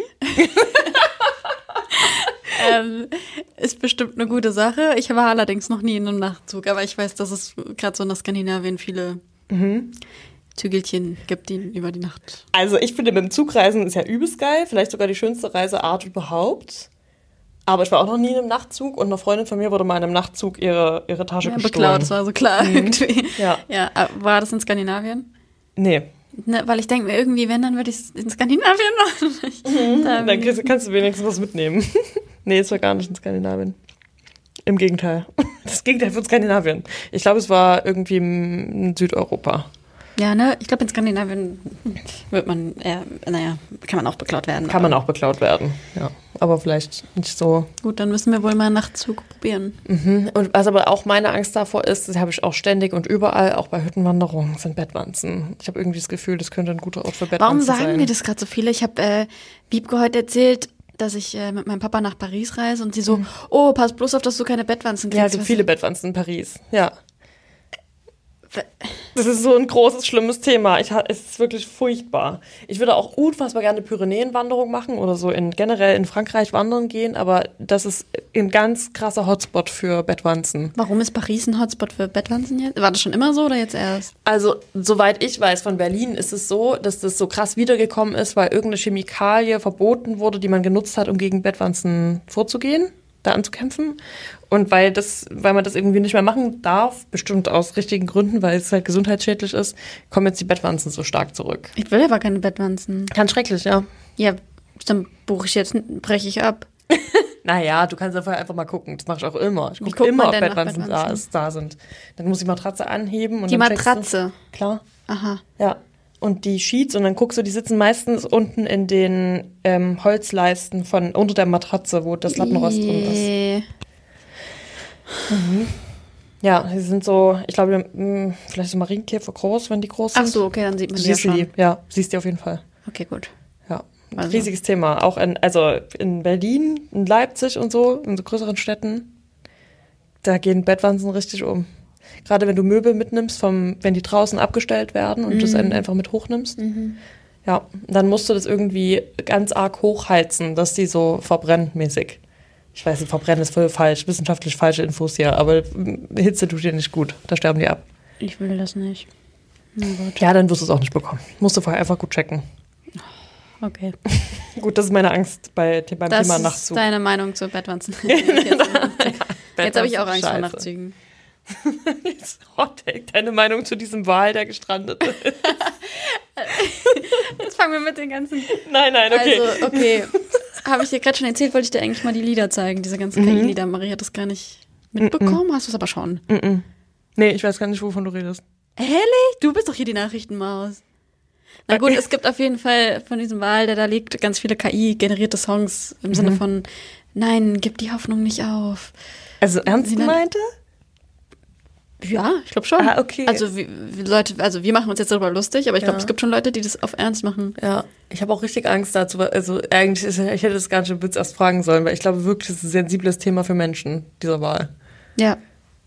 Ist bestimmt eine gute Sache. Ich war allerdings noch nie in einem Nachtzug, aber ich weiß, dass es gerade so in Skandinavien viele Zügelchen gibt, die über die Nacht. Also ich finde, mit dem Zugreisen ist ja übelst geil, vielleicht sogar die schönste Reiseart überhaupt. Aber ich war auch noch nie in einem Nachtzug und eine Freundin von mir wurde mal in einem Nachtzug ihre Tasche Ja, gestohlen. beklaut, das war so klar irgendwie. Ja. Ja, war das in Skandinavien? Nee, Ne, weil ich denke mir irgendwie, wenn, dann würde ich es in Skandinavien machen. Dann kannst du wenigstens was mitnehmen. Nee, es war gar nicht in Skandinavien. Im Gegenteil. Das Gegenteil von Skandinavien. Ich glaube, es war irgendwie in Südeuropa. Ja, ne? Ich glaube, in Skandinavien wird man, kann man auch beklaut werden. Kann man auch beklaut werden, ja. Aber vielleicht nicht so. Gut, dann müssen wir wohl mal einen Nachtzug probieren. Und was aber auch meine Angst davor ist, das habe ich auch ständig und überall, auch bei Hüttenwanderungen, sind Bettwanzen. Ich habe irgendwie das Gefühl, das könnte ein guter Ort für Bettwanzen sein. Warum sagen mir das gerade so viele? Ich habe Wiebke heute erzählt, dass ich mit meinem Papa nach Paris reise und sie so, oh, pass bloß auf, dass du keine Bettwanzen kriegst. Ja, es gibt viele Bettwanzen in Paris, ja. Das ist so ein großes, schlimmes Thema. Es ist wirklich furchtbar. Ich würde auch unfassbar gerne Pyrenäenwanderung machen oder so generell in Frankreich wandern gehen, aber das ist ein ganz krasser Hotspot für Bettwanzen. Warum ist Paris ein Hotspot für Bettwanzen jetzt? War das schon immer so oder jetzt erst? Also, soweit ich weiß, von Berlin ist es so, dass das so krass wiedergekommen ist, weil irgendeine Chemikalie verboten wurde, die man genutzt hat, um gegen Bettwanzen vorzugehen, da anzukämpfen. Und weil man das irgendwie nicht mehr machen darf, bestimmt aus richtigen Gründen, weil es halt gesundheitsschädlich ist, kommen jetzt die Bettwanzen so stark zurück. Ich will aber keine Bettwanzen. Ganz schrecklich, ja. Ja, dann breche ich ab. Naja, du kannst einfach mal gucken. Das mache ich auch immer. Ich gucke immer, ob Bettwanzen da sind. Dann muss ich die Matratze anheben. Und die dann Matratze? Klar. Aha. Ja. Und die Sheets, und dann guckst du, die sitzen meistens unten in den Holzleisten unter der Matratze, wo das Lattenrost drin ist. Mhm. Ja, die sind so, ich glaube, vielleicht so Marienkäfer groß, wenn die groß sind. Ach so, okay, dann sieht man die ja schon. Siehst du auf jeden Fall. Okay, gut. Ja, ein riesiges Thema. Auch in Berlin, in Leipzig und so, in so größeren Städten, da gehen Bettwanzen richtig um. Gerade wenn du Möbel mitnimmst, wenn die draußen abgestellt werden und das einfach mit hochnimmst. Mhm. Ja, dann musst du das irgendwie ganz arg hochheizen, dass die so verbrennen mäßig. Ich weiß nicht, verbrennen ist voll falsch, wissenschaftlich falsche Infos hier, aber Hitze tut dir nicht gut, da sterben die ab. Ich will das nicht. Oh Gott. Ja, dann wirst du es auch nicht bekommen. Musst du vorher einfach gut checken. Okay. Gut, das ist meine Angst beim Thema Nachtzug. Das ist deine Meinung zu Bettwanzen. Jetzt habe ich auch Angst vor Nachtzügen. Hot Take, deine Meinung zu diesem Wal, der gestrandet ist. Jetzt fangen wir mit den ganzen... Nein, okay. Also, okay. Habe ich dir gerade schon erzählt, wollte ich dir eigentlich mal die Lieder zeigen, diese ganzen KI-Lieder. Marie hat das gar nicht mitbekommen, hast du es aber schon? Nee, ich weiß gar nicht, wovon du redest. Ehrlich? Du bist doch hier die Nachrichtenmaus. Na gut, es gibt auf jeden Fall von diesem Wal, der da liegt, ganz viele KI-generierte Songs im Sinne von, nein, gib die Hoffnung nicht auf. Also ernst gemeinte? Ja, ich glaube schon. Ah, okay. Also wir machen uns jetzt darüber lustig, aber ich glaube, es gibt schon Leute, die das auf Ernst machen. Ja, ich habe auch richtig Angst dazu. Also eigentlich, ich hätte das gar nicht im Witz erst fragen sollen, weil ich glaube wirklich, das ist ein sensibles Thema für Menschen, dieser Wahl. Ja.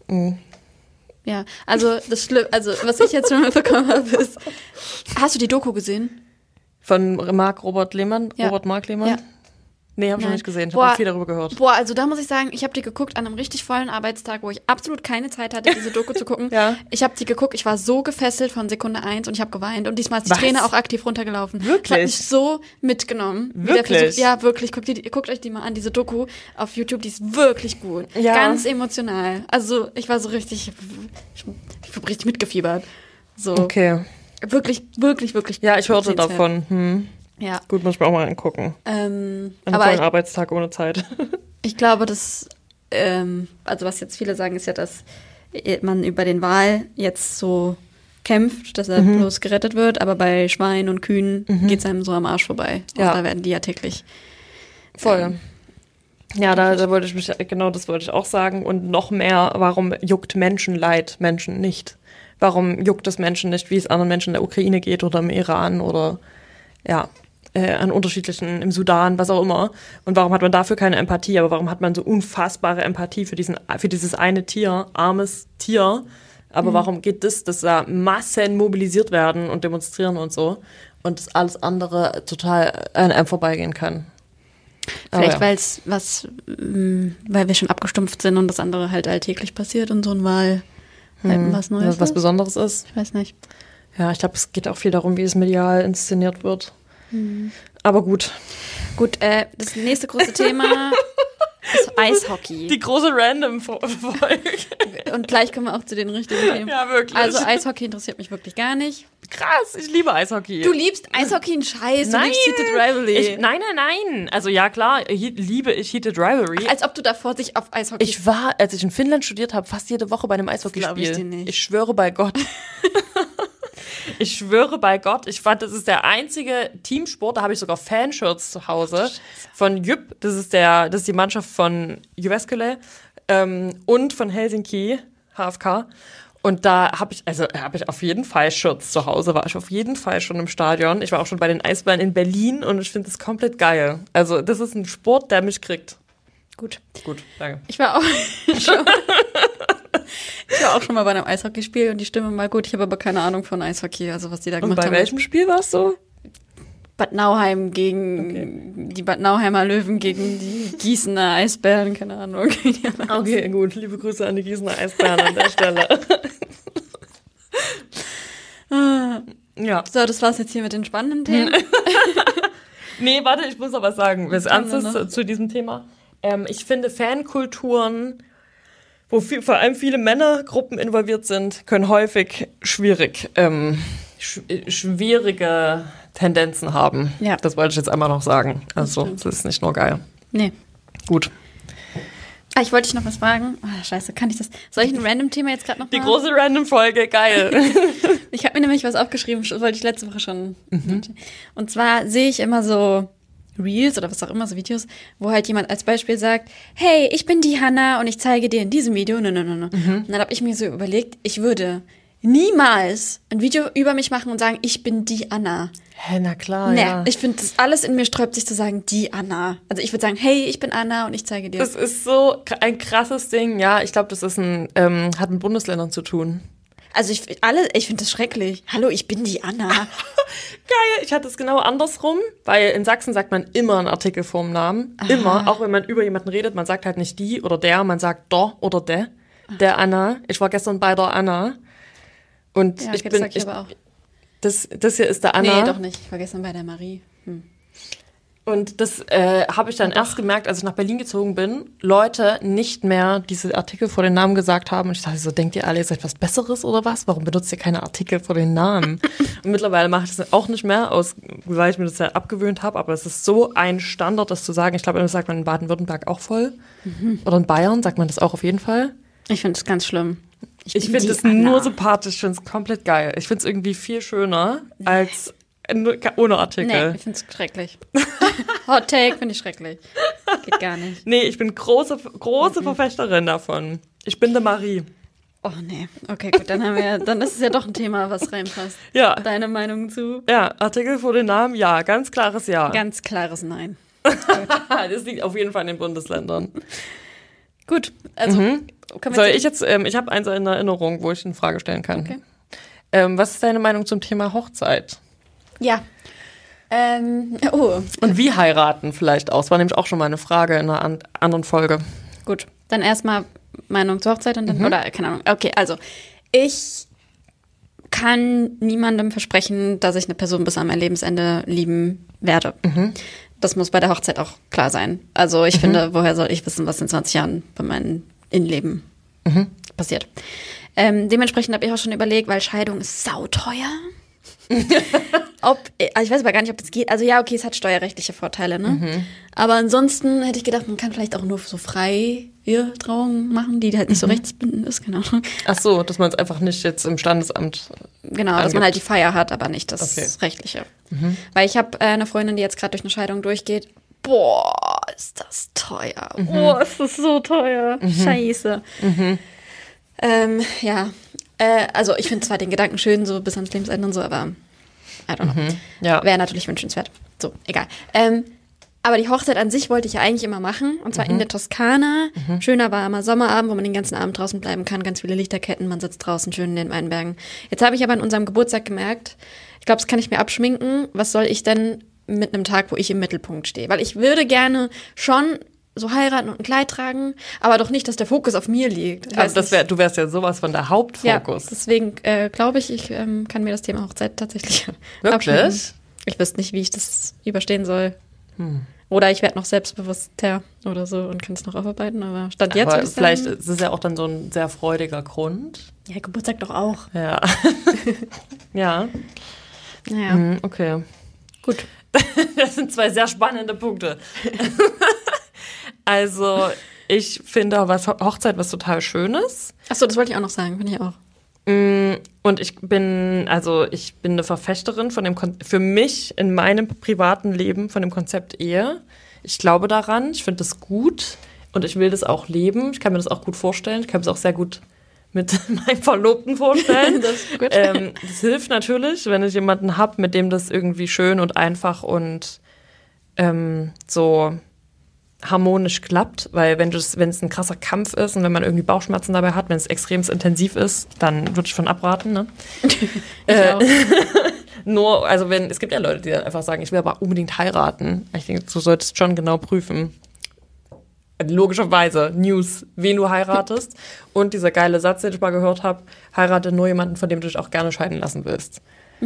Ja, also was ich jetzt schon mitbekommen habe, ist, hast du die Doku gesehen? Von Robert Mark Lehmann? Ja. Nee, habe ich noch nicht gesehen. Ich habe viel darüber gehört. Boah, also da muss ich sagen, ich habe die geguckt an einem richtig vollen Arbeitstag, wo ich absolut keine Zeit hatte, diese Doku zu gucken. Ja. Ich habe die geguckt, ich war so gefesselt von Sekunde 1 und ich habe geweint. Und diesmal ist die Träne auch aktiv runtergelaufen. Wirklich? Das hat mich so mitgenommen. Wirklich? Ja, wirklich. Guckt euch die mal an, diese Doku auf YouTube, die ist wirklich gut. Ja. Ganz emotional. Also ich war so richtig, ich habe richtig mitgefiebert. So. Okay. Wirklich, wirklich, wirklich. Ja, ich hörte davon. Ja. Gut, muss ich mir auch mal angucken. Einen vollen Arbeitstag ohne Zeit. Ich glaube, dass, also was jetzt viele sagen, ist ja, dass man über den Wal jetzt so kämpft, dass er bloß gerettet wird, aber bei Schweinen und Kühen geht es einem so am Arsch vorbei. Ja. Und da werden die ja täglich. Voll. Ja, da wollte ich das wollte ich auch sagen. Und noch mehr, warum juckt Menschenleid Menschen nicht? Warum juckt es Menschen nicht, wie es anderen Menschen in der Ukraine geht oder im Iran oder an unterschiedlichen, im Sudan, was auch immer. Und warum hat man dafür keine Empathie? Aber warum hat man so unfassbare Empathie für dieses eine Tier, armes Tier? Aber warum geht dass da Massen mobilisiert werden und demonstrieren und so und das alles andere total an einem vorbeigehen kann? Vielleicht, weil wir schon abgestumpft sind und das andere halt alltäglich passiert und so ein Wal was Neues was Besonderes ist. Ich weiß nicht. Ja, ich glaube, es geht auch viel darum, wie es medial inszeniert wird. Aber gut. Gut, das nächste große Thema ist Eishockey. Die große Random-Folge. Und gleich kommen wir auch zu den richtigen Themen. Ja, wirklich. Also Eishockey interessiert mich wirklich gar nicht. Krass, ich liebe Eishockey. Du liebst Eishockey einen Scheiß, du liebst Heated Rivalry. Nein. Also ja, klar, liebe ich Heated Rivalry. Als ob du davor dich auf Eishockey... Ich war, als ich in Finnland studiert habe, fast jede Woche bei einem Eishockeyspiel. Glaub ich dir nicht. Ich schwöre bei Gott. Ich schwöre bei Gott, ich fand, das ist der einzige Teamsport, da habe ich sogar Fanshirts zu Hause von Jyp, das ist die Mannschaft von Jyväskylä und von Helsinki, HFK. Und da habe ich auf jeden Fall Shirts zu Hause, war ich auf jeden Fall schon im Stadion. Ich war auch schon bei den Eisbären in Berlin und ich finde das komplett geil. Also das ist ein Sport, der mich kriegt. Gut, danke. Ich war auch schon mal bei einem Eishockeyspiel und die Stimme mal gut. Ich habe aber keine Ahnung von Eishockey, also was die da gemacht haben. Und bei welchem Spiel warst du? Bad Nauheim gegen die Bad Nauheimer Löwen gegen die Gießener Eisbären, keine Ahnung. Okay, gut. Liebe Grüße an die Gießener Eisbären an der Stelle. Ja. So, das war's jetzt hier mit den spannenden Themen. Nee, warte, ich muss noch was sagen. Was Ernstes zu diesem Thema. Ich finde Fankulturen, wo vor allem viele Männergruppen involviert sind, können häufig schwierige Tendenzen haben. Ja. Das wollte ich jetzt einmal noch sagen. Also, das ist nicht nur geil. Nee. Gut. Ich wollte dich noch was fragen. Oh, scheiße, kann ich das? Soll ich ein Random-Thema jetzt gerade noch Die große Random-Folge, geil. Ich habe mir nämlich was aufgeschrieben, wollte ich letzte Woche schon. Und zwar sehe ich immer so Reels oder was auch immer, so Videos, wo halt jemand als Beispiel sagt, hey, ich bin die Hannah und ich zeige dir in diesem Video, Und dann habe ich mir so überlegt, ich würde niemals ein Video über mich machen und sagen, ich bin die Anna. Hä, na klar, nee, ja. Ich finde, das alles in mir sträubt sich zu sagen, die Anna. Also ich würde sagen, hey, ich bin Anna und ich zeige dir. Das ist so ein krasses Ding, ja. Ich glaube, das ist hat mit Bundesländern zu tun. Also ich finde das schrecklich. Hallo, ich bin die Anna. Geil, ich hatte es genau andersrum, weil in Sachsen sagt man immer einen Artikel vorm Namen. Aha. Immer, auch wenn man über jemanden redet, man sagt halt nicht die oder der, man sagt der oder der Anna. Ich war gestern bei der Anna. Und ja, ich bin. Sag ich aber auch. Das hier ist der Anna. Nee, doch nicht. Ich war gestern bei der Marie. Und das habe ich dann erst gemerkt, als ich nach Berlin gezogen bin, Leute nicht mehr diese Artikel vor den Namen gesagt haben. Und ich dachte so, denkt ihr alle, ihr seid was Besseres oder was? Warum benutzt ihr keine Artikel vor den Namen? Und mittlerweile mache ich das auch nicht mehr, weil ich mir das ja abgewöhnt habe. Aber es ist so ein Standard, das zu sagen. Ich glaube, das sagt man in Baden-Württemberg auch voll. Oder in Bayern sagt man das auch auf jeden Fall. Ich finde es ganz schlimm. Ich finde es nur sympathisch, ich finde es komplett geil. Ich finde es irgendwie viel schöner als ohne Artikel. Nee, ich finde es schrecklich. Hot Take finde ich schrecklich. Geht gar nicht. Nee, ich bin große Verfechterin davon. Ich bin der Marie. Oh nee, okay, gut, dann ist es ja doch ein Thema, was reinpasst. Ja. Deine Meinung zu? Ja, Artikel vor den Namen, ja, ganz klares Ja. Ganz klares Nein. Das liegt auf jeden Fall in den Bundesländern. Gut, also ich habe eins in Erinnerung, wo ich eine Frage stellen kann. Okay. Was ist deine Meinung zum Thema Hochzeit? Ja. Und wie heiraten vielleicht auch? Das war nämlich auch schon mal eine Frage in einer anderen Folge. Gut, dann erstmal Meinung zur Hochzeit und dann, oder keine Ahnung. Okay, also ich kann niemandem versprechen, dass ich eine Person bis an mein Lebensende lieben werde. Das muss bei der Hochzeit auch klar sein. Also ich finde, woher soll ich wissen, was in 20 Jahren bei meinem Innenleben passiert. Dementsprechend habe ich auch schon überlegt, weil Scheidung ist sauteuer. Ich weiß aber gar nicht, ob das geht. Also ja, okay, es hat steuerrechtliche Vorteile, ne? Aber ansonsten hätte ich gedacht, man kann vielleicht auch nur so freie Trauungen machen, die halt nicht so rechtsbindend ist, keine Ahnung. Ach so, dass man es einfach nicht jetzt im Standesamt Genau, dass man halt die Feier hat, aber nicht das Rechtliche. Weil ich habe eine Freundin, die jetzt gerade durch eine Scheidung durchgeht. Boah, ist das teuer. Boah, ist das so teuer. Scheiße. Ja, also ich finde zwar den Gedanken schön, so bis ans Lebensende und so, aber I don't know. Ja. Wäre natürlich wünschenswert. So, egal. Aber die Hochzeit an sich wollte ich ja eigentlich immer machen. Und zwar in der Toskana. Schöner warmer Sommerabend, wo man den ganzen Abend draußen bleiben kann. Ganz viele Lichterketten, man sitzt draußen schön in den Weinbergen. Jetzt habe ich aber an unserem Geburtstag gemerkt, ich glaube, das kann ich mir abschminken. Was soll ich denn mit einem Tag, wo ich im Mittelpunkt stehe? Weil ich würde gerne schon so heiraten und ein Kleid tragen, aber doch nicht, dass der Fokus auf mir liegt. Also du wärst ja sowas von der Hauptfokus. Ja, deswegen glaube ich kann mir das Thema Hochzeit tatsächlich Wirklich? Ich wüsste nicht, wie ich das überstehen soll. Oder ich werde noch selbstbewusster oder so und kann es noch aufarbeiten, aber Stand jetzt Aber würde ich vielleicht sagen, ist es ja auch dann so ein sehr freudiger Grund. ja, Geburtstag doch auch. Ja. Ja. Naja, Okay. gut. Das sind 2 sehr spannende Punkte. Also, ich finde Hochzeit was total Schönes. Achso, das wollte ich auch noch sagen, finde ich auch. Und ich bin eine Verfechterin für mich in meinem privaten Leben von dem Konzept Ehe. Ich glaube daran, ich finde das gut und ich will das auch leben. Ich kann mir das auch gut vorstellen. Ich kann mir das auch sehr gut mit meinem Verlobten vorstellen. Das ist gut. Das hilft natürlich, wenn ich jemanden habe, mit dem das irgendwie schön und einfach und so harmonisch klappt, weil wenn es ein krasser Kampf ist und wenn man irgendwie Bauchschmerzen dabei hat, wenn es extrem intensiv ist, dann würde ich von abraten, ne? Ich auch. Nur, also es gibt ja Leute, die dann einfach sagen, ich will aber unbedingt heiraten. Ich denke, du solltest schon genau prüfen. Logischerweise, News, wen du heiratest. Und dieser geile Satz, den ich mal gehört habe, heirate nur jemanden, von dem du dich auch gerne scheiden lassen willst.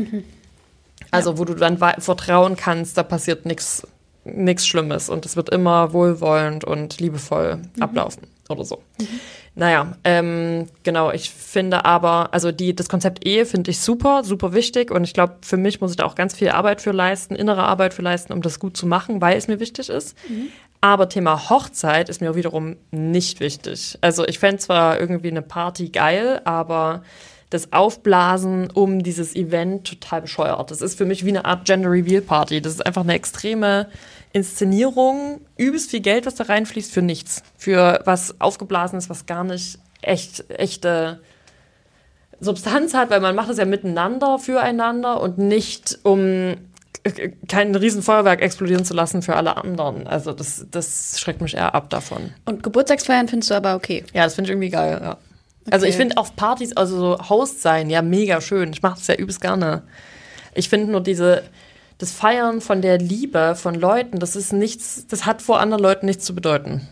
Also, wo du dann vertrauen kannst, da passiert nichts Schlimmes und es wird immer wohlwollend und liebevoll ablaufen oder so. Naja, genau, ich finde aber, also das Konzept Ehe finde ich super, super wichtig und ich glaube, für mich muss ich da auch ganz viel Arbeit für leisten, innere Arbeit für leisten, um das gut zu machen, weil es mir wichtig ist. Aber Thema Hochzeit ist mir wiederum nicht wichtig. Also ich fände zwar irgendwie eine Party geil, aber das Aufblasen um dieses Event total bescheuert. Das ist für mich wie eine Art Gender Reveal Party. Das ist einfach eine extreme Inszenierung, übelst viel Geld, was da reinfließt, für nichts. Für was aufgeblasen ist, was gar nicht echte Substanz hat, weil man macht das ja miteinander, füreinander und nicht, um kein Riesenfeuerwerk explodieren zu lassen für alle anderen. Also das schreckt mich eher ab davon. Und Geburtstagsfeiern findest du aber okay? Ja, das finde ich irgendwie geil, ja. Also ich finde auf Partys, also so Host sein, ja, mega schön. Ich mache das ja übelst gerne. Ich finde nur das Feiern von der Liebe von Leuten, das hat vor anderen Leuten nichts zu bedeuten.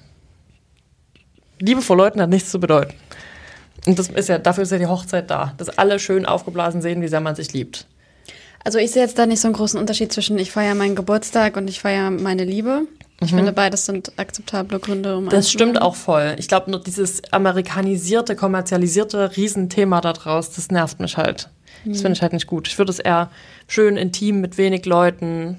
Liebe vor Leuten hat nichts zu bedeuten. Und dafür ist ja die Hochzeit da, dass alle schön aufgeblasen sehen, wie sehr man sich liebt. Also ich sehe jetzt da nicht so einen großen Unterschied zwischen ich feiere meinen Geburtstag und ich feiere meine Liebe. Ich finde, beides sind akzeptable Gründe, um Das stimmt auch voll. Ich glaube, nur dieses amerikanisierte, kommerzialisierte Riesenthema da draus, das nervt mich halt. Das finde ich halt nicht gut. Ich würde es eher schön intim mit wenig Leuten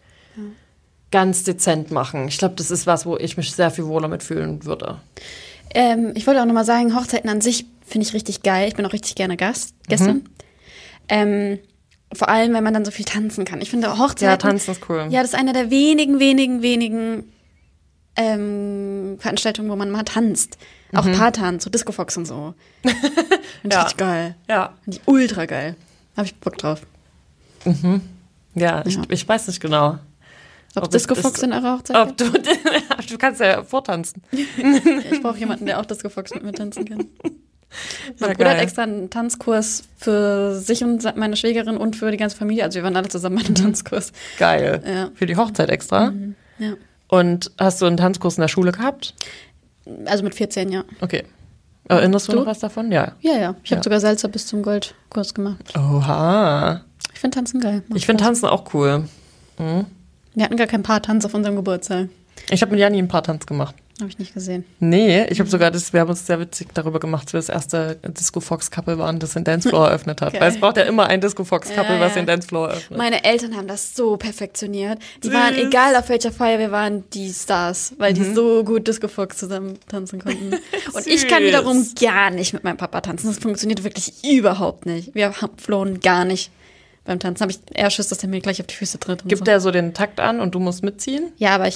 ganz dezent machen. Ich glaube, das ist was, wo ich mich sehr viel wohler mitfühlen würde. Ich wollte auch nochmal sagen, Hochzeiten an sich finde ich richtig geil. Ich bin auch richtig gerne Gäste. Vor allem, wenn man dann so viel tanzen kann. Ich finde Hochzeiten... Ja, tanzen ist cool. Ja, das ist eine der wenigen Veranstaltungen, wo man mal tanzt. Auch Paartanz, so Discofox und so. Finde ich richtig geil. Ja. Finde ich ultra geil. Habe ich Bock drauf. Ja, ich weiß nicht genau. Ob Discofox in eurer Hochzeit gibt? Du kannst ja vortanzen. Ich brauche jemanden, der auch Discofox mit mir tanzen kann. Mein Bruder hat extra einen Tanzkurs für sich und meine Schwägerin und für die ganze Familie. Also wir waren alle zusammen bei einem Tanzkurs. Geil. Ja. Für die Hochzeit extra? Ja. Und hast du einen Tanzkurs in der Schule gehabt? Also mit 14, ja. Okay. Erinnerst du noch was davon? Ja. Ja. Ich habe sogar Salsa bis zum Goldkurs gemacht. Oha. Ich finde Tanzen geil. Ich finde Tanzen auch cool. Wir hatten gar keinen Paartanz auf unserem Geburtstag. Ich habe mit Janni einen Paartanz gemacht. Habe ich nicht gesehen. Nee, ich habe sogar wir haben uns sehr witzig darüber gemacht, dass wir das erste Disco-Fox-Couple waren, das den Dancefloor eröffnet hat. Geil. Weil es braucht ja immer ein Disco-Fox-Couple, was den Dancefloor eröffnet. Meine Eltern haben das so perfektioniert. Die waren, egal auf welcher Feier wir waren, die Stars, weil die so gut Disco-Fox zusammen tanzen konnten. Und ich kann wiederum gar nicht mit meinem Papa tanzen. Das funktioniert wirklich überhaupt nicht. Wir flohen gar nicht beim Tanzen. Habe ich eher Schiss, dass der mir gleich auf die Füße tritt. Gibt der so den Takt an und du musst mitziehen? Ja, aber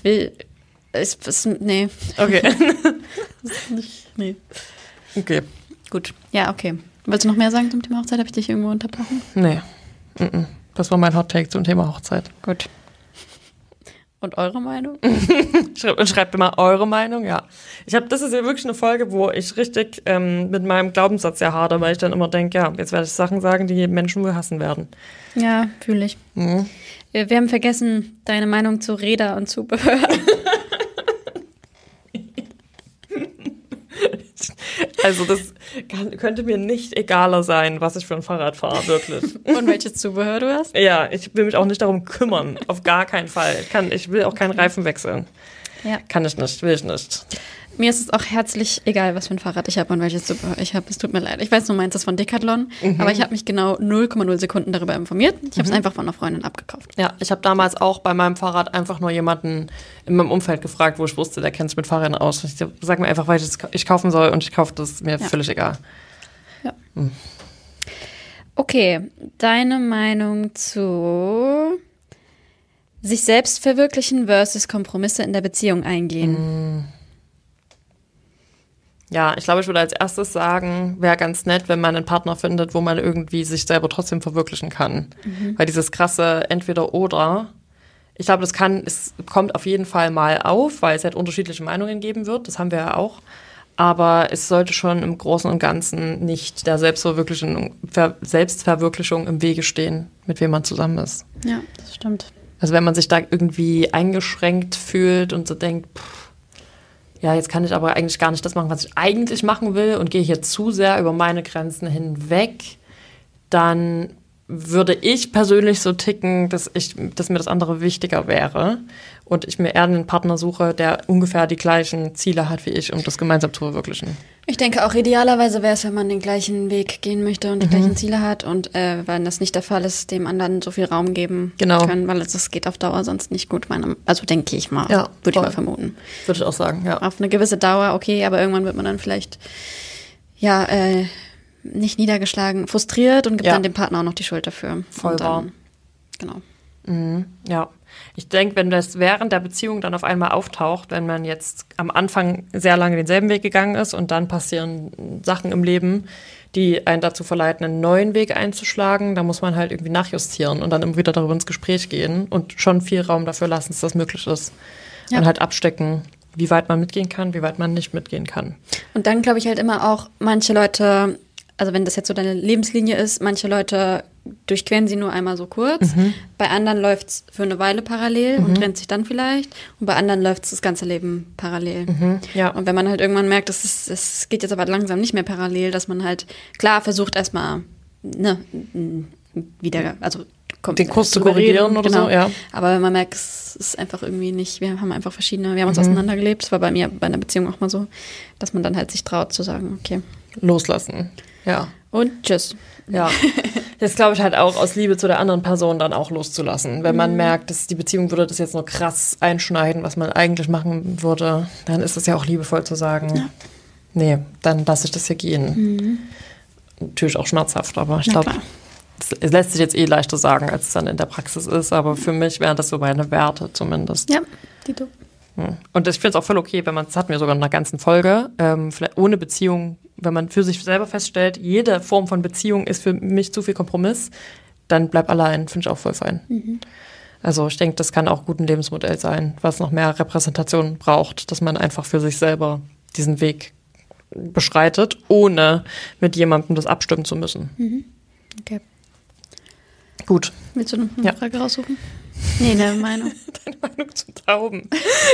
nee. Okay. Nee. Okay. Gut. Ja, okay. Willst du noch mehr sagen zum Thema Hochzeit? Habe ich dich irgendwo unterbrochen? Nee. Das war mein Hot Take zum Thema Hochzeit. Gut. Und eure Meinung? Schreibt mir mal eure Meinung, ja. Das ist ja wirklich eine Folge, wo ich richtig mit meinem Glaubenssatz ja hadere, weil ich dann immer denke, ja, jetzt werde ich Sachen sagen, die Menschen wohl hassen werden. Ja, fühle ich. Wir haben vergessen, deine Meinung zu Räder und Zubehör. Also Könnte mir nicht egaler sein, was ich für ein Fahrrad fahre, wirklich. Und welches Zubehör du hast? Ja, ich will mich auch nicht darum kümmern, auf gar keinen Fall. Ich will auch keinen Reifen wechseln. Ja. Kann ich nicht, will ich nicht. Mir ist es auch herzlich egal, was für ein Fahrrad ich habe und welches Zubehör ich habe. Es tut mir leid. Ich weiß, du meinst das von Decathlon, aber ich habe mich genau 0,0 Sekunden darüber informiert. Ich habe es einfach von einer Freundin abgekauft. Ja, ich habe damals auch bei meinem Fahrrad einfach nur jemanden in meinem Umfeld gefragt, wo ich wusste, der kennt sich mit Fahrrädern aus. Ich sag mir einfach, was ich kaufen soll und ich kaufe das, mir völlig egal. Ja. Okay, deine Meinung zu sich selbst verwirklichen versus Kompromisse in der Beziehung eingehen? Ja, ich glaube, ich würde als erstes sagen, wäre ganz nett, wenn man einen Partner findet, wo man irgendwie sich selber trotzdem verwirklichen kann. Weil dieses krasse Entweder-Oder, ich glaube, es kommt auf jeden Fall mal auf, weil es halt unterschiedliche Meinungen geben wird. Das haben wir ja auch. Aber es sollte schon im Großen und Ganzen nicht der Selbstverwirklichung im Wege stehen, mit wem man zusammen ist. Ja, das stimmt. Also wenn man sich da irgendwie eingeschränkt fühlt und so denkt, ja, jetzt kann ich aber eigentlich gar nicht das machen, was ich eigentlich machen will und gehe hier zu sehr über meine Grenzen hinweg, dann würde ich persönlich so ticken, dass mir das andere wichtiger wäre und ich mir eher einen Partner suche, der ungefähr die gleichen Ziele hat wie ich, um das gemeinsam zu verwirklichen. Ich denke auch idealerweise wäre es, wenn man den gleichen Weg gehen möchte und die gleichen Ziele hat und wenn das nicht der Fall ist, dem anderen so viel Raum geben können, weil das geht auf Dauer sonst nicht gut. Also denke ich mal, würde ich mal vermuten. Würde ich auch sagen, ja. Auf eine gewisse Dauer, okay, aber irgendwann wird man dann vielleicht, nicht niedergeschlagen, frustriert und gibt dann dem Partner auch noch die Schuld dafür. Voll wahr. Genau. Ja, ich denke, wenn das während der Beziehung dann auf einmal auftaucht, wenn man jetzt am Anfang sehr lange denselben Weg gegangen ist und dann passieren Sachen im Leben, die einen dazu verleiten, einen neuen Weg einzuschlagen, da muss man halt irgendwie nachjustieren und dann immer wieder darüber ins Gespräch gehen und schon viel Raum dafür lassen, dass das möglich ist. Ja. Und halt abstecken, wie weit man mitgehen kann, wie weit man nicht mitgehen kann. Und dann glaube ich halt immer auch, manche Leute, also wenn das jetzt so deine Lebenslinie ist, manche Leute durchqueren sie nur einmal so kurz. Bei anderen läuft es für eine Weile parallel und trennt sich dann vielleicht. Und bei anderen läuft es das ganze Leben parallel. Ja. Und wenn man halt irgendwann merkt, es geht jetzt aber langsam nicht mehr parallel, dass man halt, klar, versucht erstmal den Kurs zu korrigieren oder so, ja. Aber wenn man merkt, es ist einfach irgendwie nicht, wir haben uns auseinandergelebt. Das war bei mir bei einer Beziehung auch mal so, dass man dann halt sich traut zu sagen, okay. Loslassen, ja. Und tschüss. Ja, das glaube ich halt auch aus Liebe zu der anderen Person dann auch loszulassen. Wenn man merkt, dass die Beziehung würde das jetzt nur krass einschneiden, was man eigentlich machen würde, dann ist es ja auch liebevoll zu sagen, nee, dann lasse ich das hier gehen. Natürlich auch schmerzhaft, aber ich glaube, es lässt sich jetzt leichter sagen, als es dann in der Praxis ist, aber für mich wären das so meine Werte zumindest. Ja, Dito. Und ich finde es auch voll okay, das hatten wir sogar in einer ganzen Folge, vielleicht ohne Beziehung, wenn man für sich selber feststellt, jede Form von Beziehung ist für mich zu viel Kompromiss, dann bleib allein, finde ich auch voll fein. Also ich denke, das kann auch gut ein Lebensmodell sein, was noch mehr Repräsentation braucht, dass man einfach für sich selber diesen Weg beschreitet, ohne mit jemandem das abstimmen zu müssen. Okay. Gut. Willst du noch eine Frage raussuchen? Nee, eine Meinung. Deine Meinung zu Tauben.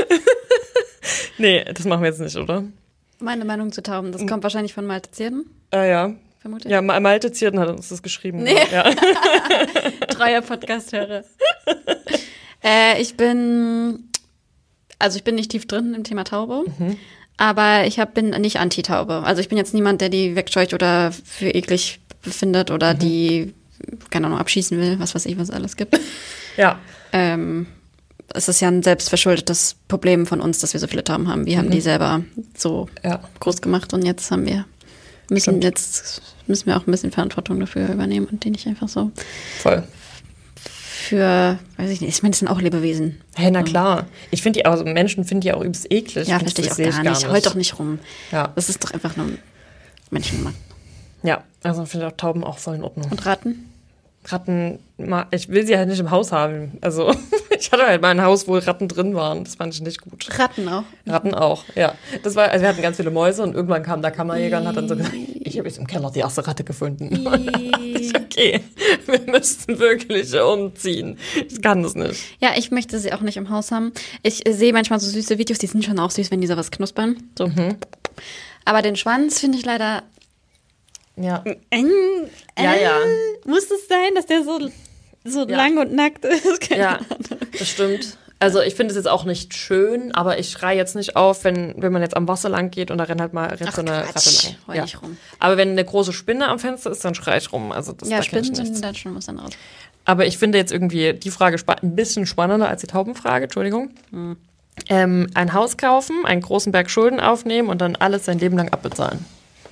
Nee, das machen wir jetzt nicht, oder? Meine Meinung zu Tauben, das kommt wahrscheinlich von Malte Zierden. Ja. Vermute ich. Ja, Malte Zierden hat uns das geschrieben. Nee. Ja. Treuer Podcast-Hörer. Ich bin nicht tief drin im Thema Taube, aber bin nicht anti-Taube. Also ich bin jetzt niemand, der die wegscheucht oder für eklig befindet oder die, keine Ahnung, abschießen will, was weiß ich, was es alles gibt. Ja. Es ist ja ein selbstverschuldetes Problem von uns, dass wir so viele Tauben haben. Wir haben die selber so groß gemacht und jetzt müssen wir auch ein bisschen Verantwortung dafür übernehmen und die nicht einfach so voll für, weiß ich nicht, ich meine, das sind auch Lebewesen. Hey, na klar. Ich finde Menschen finden die auch übelst eklig. Ja, verstehe ich auch gar nicht. Heult doch nicht rum. Ja. Das ist doch einfach nur Menschen gemacht. Ja, also finde ich auch Tauben auch voll in Ordnung. Und Ratten? Ratten, ich will sie halt nicht im Haus haben. Also ich hatte halt mal ein Haus, wo Ratten drin waren. Das fand ich nicht gut. Ratten auch? Ratten auch, ja. Wir hatten ganz viele Mäuse und irgendwann kam der Kammerjäger und hat dann so gesagt, ich habe jetzt im Keller die erste Ratte gefunden. Okay, wir müssten wirklich umziehen. Ich kann das nicht. Ja, ich möchte sie auch nicht im Haus haben. Ich sehe manchmal so süße Videos, die sind schon auch süß, wenn die sowas knuspern. So. Aber den Schwanz finde ich leider Ja. Ja. Muss es sein, dass der so lang und nackt ist? Keine Ahnung. Das stimmt. Also ich finde es jetzt auch nicht schön, aber ich schreie jetzt nicht auf, wenn man jetzt am Wasser lang geht und da rennt so eine Ratte lang. Ja. Rum. Aber wenn eine große Spinne am Fenster ist, dann schreie ich rum. Also das Spinnen sind dann schon was anderes. Aber ich finde jetzt irgendwie die Frage ein bisschen spannender als die Taubenfrage, Entschuldigung. Ein Haus kaufen, einen großen Berg Schulden aufnehmen und dann alles sein Leben lang abbezahlen.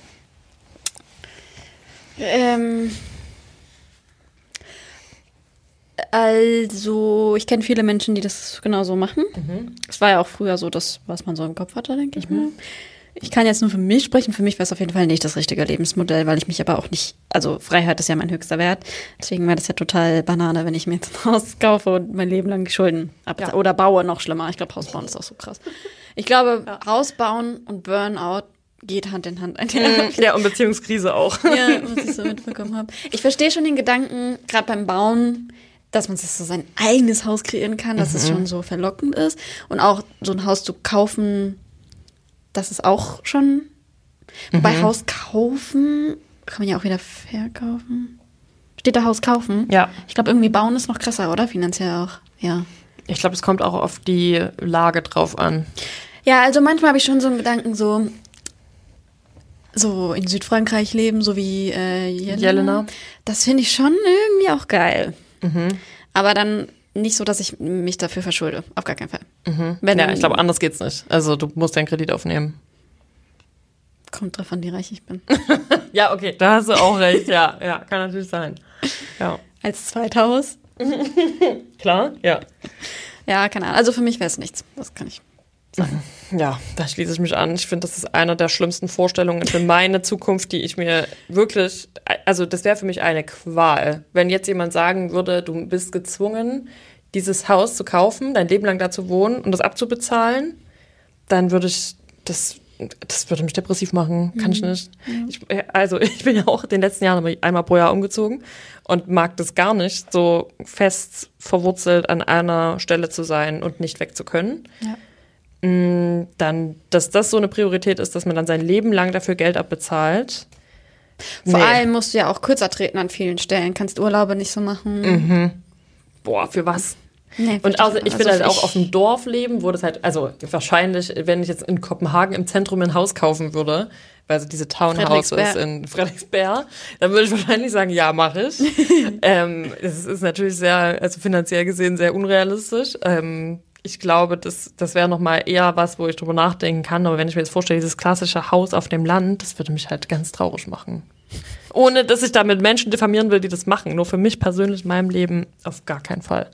Also, ich kenne viele Menschen, die das genauso machen. Es war ja auch früher so das, was man so im Kopf hatte, denke ich mal. Ich kann jetzt nur für mich sprechen. Für mich wäre es auf jeden Fall nicht das richtige Lebensmodell, weil ich mich aber auch nicht, also Freiheit ist ja mein höchster Wert. Deswegen wäre das ja total Banane, wenn ich mir jetzt ein Haus kaufe und mein Leben lang die Schulden abzahle. Oder baue, noch schlimmer. Ich glaube, Haus bauen ist auch so krass. Ich glaube, Haus bauen und Burnout geht Hand in Hand. Ja, und Beziehungskrise auch. Ja, was ich so mitbekommen habe. Ich verstehe schon den Gedanken, gerade beim Bauen, dass man sich so sein eigenes Haus kreieren kann, dass es schon so verlockend ist. Und auch so ein Haus zu kaufen, das ist auch schon. Wobei Haus kaufen, kann man ja auch wieder verkaufen. Steht da Haus kaufen? Ja. Ich glaube, irgendwie bauen ist noch krasser, oder? Finanziell auch. Ja. Ich glaube, es kommt auch auf die Lage drauf an. Ja, also manchmal habe ich schon so einen Gedanken, so in Südfrankreich leben, so wie Jelena. Das finde ich schon irgendwie auch geil. Aber dann nicht so, dass ich mich dafür verschulde. Auf gar keinen Fall. Ja, ich glaube, anders geht's nicht. Also du musst deinen Kredit aufnehmen. Kommt drauf an, wie reich ich bin. Ja, okay, da hast du auch recht. Ja, kann natürlich sein. Ja. Als Zweithaus? Klar, ja. Ja, keine Ahnung. Also für mich wäre es nichts. Das kann ich sagen. Ja, da schließe ich mich an. Ich finde, das ist eine der schlimmsten Vorstellungen für meine Zukunft, die ich mir wirklich, also das wäre für mich eine Qual. Wenn jetzt jemand sagen würde, du bist gezwungen, dieses Haus zu kaufen, dein Leben lang da zu wohnen und das abzubezahlen, dann würde ich, das würde mich depressiv machen. Kann ich nicht. Ich bin ja auch in den letzten Jahren einmal pro Jahr umgezogen und mag das gar nicht, so fest verwurzelt an einer Stelle zu sein und nicht weg zu können. Ja. Dann, dass das so eine Priorität ist, dass man dann sein Leben lang dafür Geld abbezahlt. Vor allem musst du ja auch kürzer treten an vielen Stellen. Kannst Urlaube nicht so machen. Boah, für was? Nee, und ich finde halt auch auf dem Dorf leben, wo das halt, also wahrscheinlich, wenn ich jetzt in Kopenhagen im Zentrum ein Haus kaufen würde, weil so diese Townhouses in Frederiksberg, dann würde ich wahrscheinlich sagen, ja, mache ich. Es ist natürlich sehr, also finanziell gesehen sehr unrealistisch. Ich glaube, das wäre nochmal eher was, wo ich drüber nachdenken kann. Aber wenn ich mir jetzt vorstelle, dieses klassische Haus auf dem Land, das würde mich halt ganz traurig machen. Ohne, dass ich damit Menschen diffamieren will, die das machen. Nur für mich persönlich in meinem Leben auf gar keinen Fall.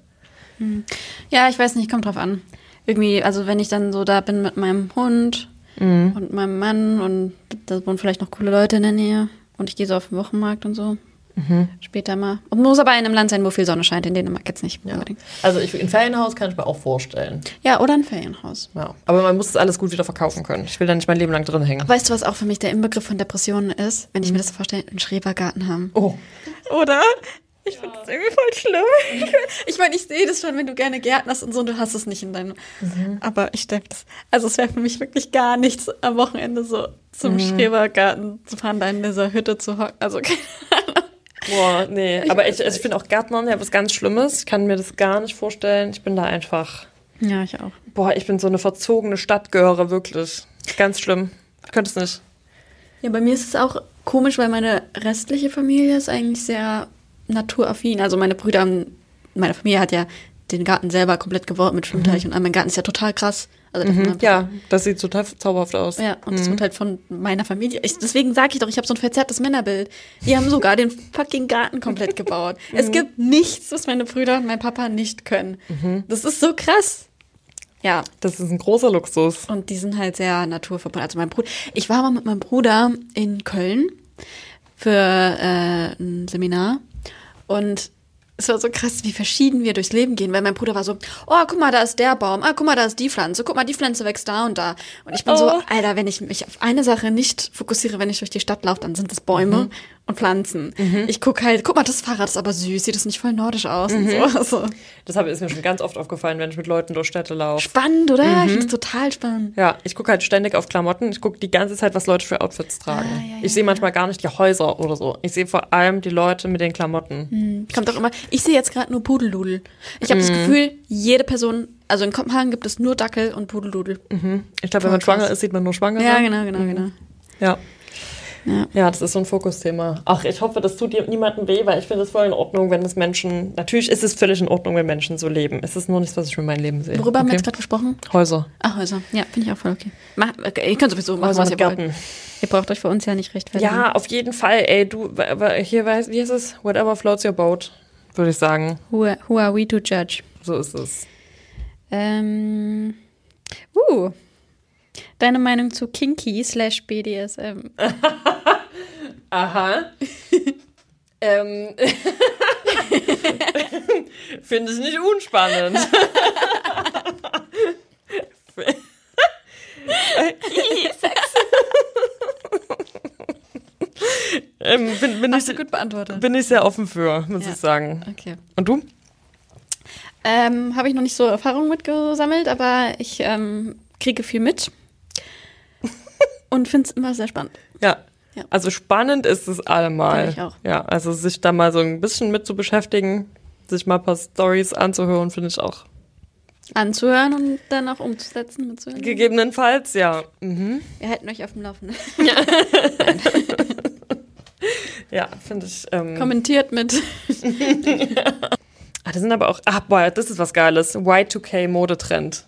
Ja, ich weiß nicht, kommt drauf an. Irgendwie, also wenn ich dann so da bin mit meinem Hund und meinem Mann und da wohnen vielleicht noch coole Leute in der Nähe und ich gehe so auf den Wochenmarkt und so. Später mal. Und muss aber in einem Land sein, wo viel Sonne scheint. In Dänemark jetzt nicht unbedingt. Also ein Ferienhaus kann ich mir auch vorstellen. Ja, oder ein Ferienhaus. Ja. Aber man muss das alles gut wieder verkaufen können. Ich will da nicht mein Leben lang drin hängen. Weißt du, was auch für mich der Inbegriff von Depressionen ist? Wenn ich mir das vorstelle, einen Schrebergarten haben. Oh. Oder? Ich finde das irgendwie voll schlimm. Ich meine, ich sehe das schon, wenn du gerne gärtnerst und so, und du hast es nicht in deinem. Aber ich denke, es wäre für mich wirklich gar nichts, am Wochenende so zum Schrebergarten zu fahren, da in dieser Hütte zu hocken. Also keine Ahnung. Boah, nee. Aber ich finde auch Gärtnern ja was ganz Schlimmes. Ich kann mir das gar nicht vorstellen. Ich bin da einfach. Ja, ich auch. Boah, ich bin so eine verzogene Stadtgöre, wirklich. Ganz schlimm. Ich könnte es nicht. Ja, bei mir ist es auch komisch, weil meine restliche Familie ist eigentlich sehr naturaffin. Also meine Familie hat ja den Garten selber komplett geworfen mit Schwimmteich und mein Garten ist ja total krass. Also ja, das sieht total zauberhaft aus. Ja, und das wird halt von meiner Familie. Deswegen sage ich doch, ich habe so ein verzerrtes Männerbild. Die haben sogar den fucking Garten komplett gebaut. Es gibt nichts, was meine Brüder und mein Papa nicht können. Das ist so krass. Ja. Das ist ein großer Luxus. Und die sind halt sehr naturverbunden. Also ich war mal mit meinem Bruder in Köln für ein Seminar und es war so krass, wie verschieden wir durchs Leben gehen, weil mein Bruder war so, oh, guck mal, da ist der Baum, guck mal, da ist die Pflanze, guck mal, die Pflanze wächst da und da. Und ich bin so, Alter, wenn ich mich auf eine Sache nicht fokussiere, wenn ich durch die Stadt laufe, dann sind es Bäume und Pflanzen. Ich guck mal, das Fahrrad ist aber süß, sieht das nicht voll nordisch aus und so. Also. Das ist mir schon ganz oft aufgefallen, wenn ich mit Leuten durch Städte laufe. Spannend, oder? Ich finde das total spannend. Ja, ich gucke halt ständig auf Klamotten. Ich gucke die ganze Zeit, was Leute für Outfits tragen. Ich sehe manchmal gar nicht die Häuser oder so. Ich sehe vor allem die Leute mit den Klamotten. Kommt auch immer. Ich sehe jetzt gerade nur Pudeldudel. Ich habe das Gefühl, jede Person, also in Kopenhagen gibt es nur Dackel und Pudeldudel. Ich glaube, wenn man schwanger ist, sieht man nur Schwangere. Ja, genau. Ja, das ist so ein Fokusthema. Ach, ich hoffe, das tut niemandem weh, weil ich finde es voll in Ordnung, wenn es Menschen, natürlich ist es völlig in Ordnung, wenn Menschen so leben. Es ist nur nichts, was ich mit meinem Leben sehe. Worüber haben wir jetzt gerade gesprochen? Häuser. Ach, Häuser. Ja, finde ich auch voll okay. Ihr könnt sowieso machen, Häuser was mit ihr wollt. Garten. Ihr braucht euch für uns ja nicht rechtfertigen. Ja, auf jeden Fall. Ey, du, hier weißt, wie heißt es? Whatever floats your boat, würde ich sagen. Who are we to judge? So ist es. Deine Meinung zu Kinky/BDSM? Aha. Finde ich nicht unspannend. Hast du gut beantwortet. Bin ich sehr offen für, muss ich sagen. Okay. Und du? Habe ich noch nicht so Erfahrung mitgesammelt, aber ich kriege viel mit und finde es immer sehr spannend. Ja. Ja. Also spannend ist es allemal. Finde ich auch. Ja, also sich da mal so ein bisschen mit zu beschäftigen, sich mal ein paar Storys anzuhören, finde ich auch. Anzuhören und dann auch umzusetzen, mitzuhören. Gegebenenfalls, ja. Wir halten euch auf dem Laufenden. Ja, finde ich. Kommentiert mit. Das sind aber auch, boah, das ist was Geiles. Y2K-Modetrend.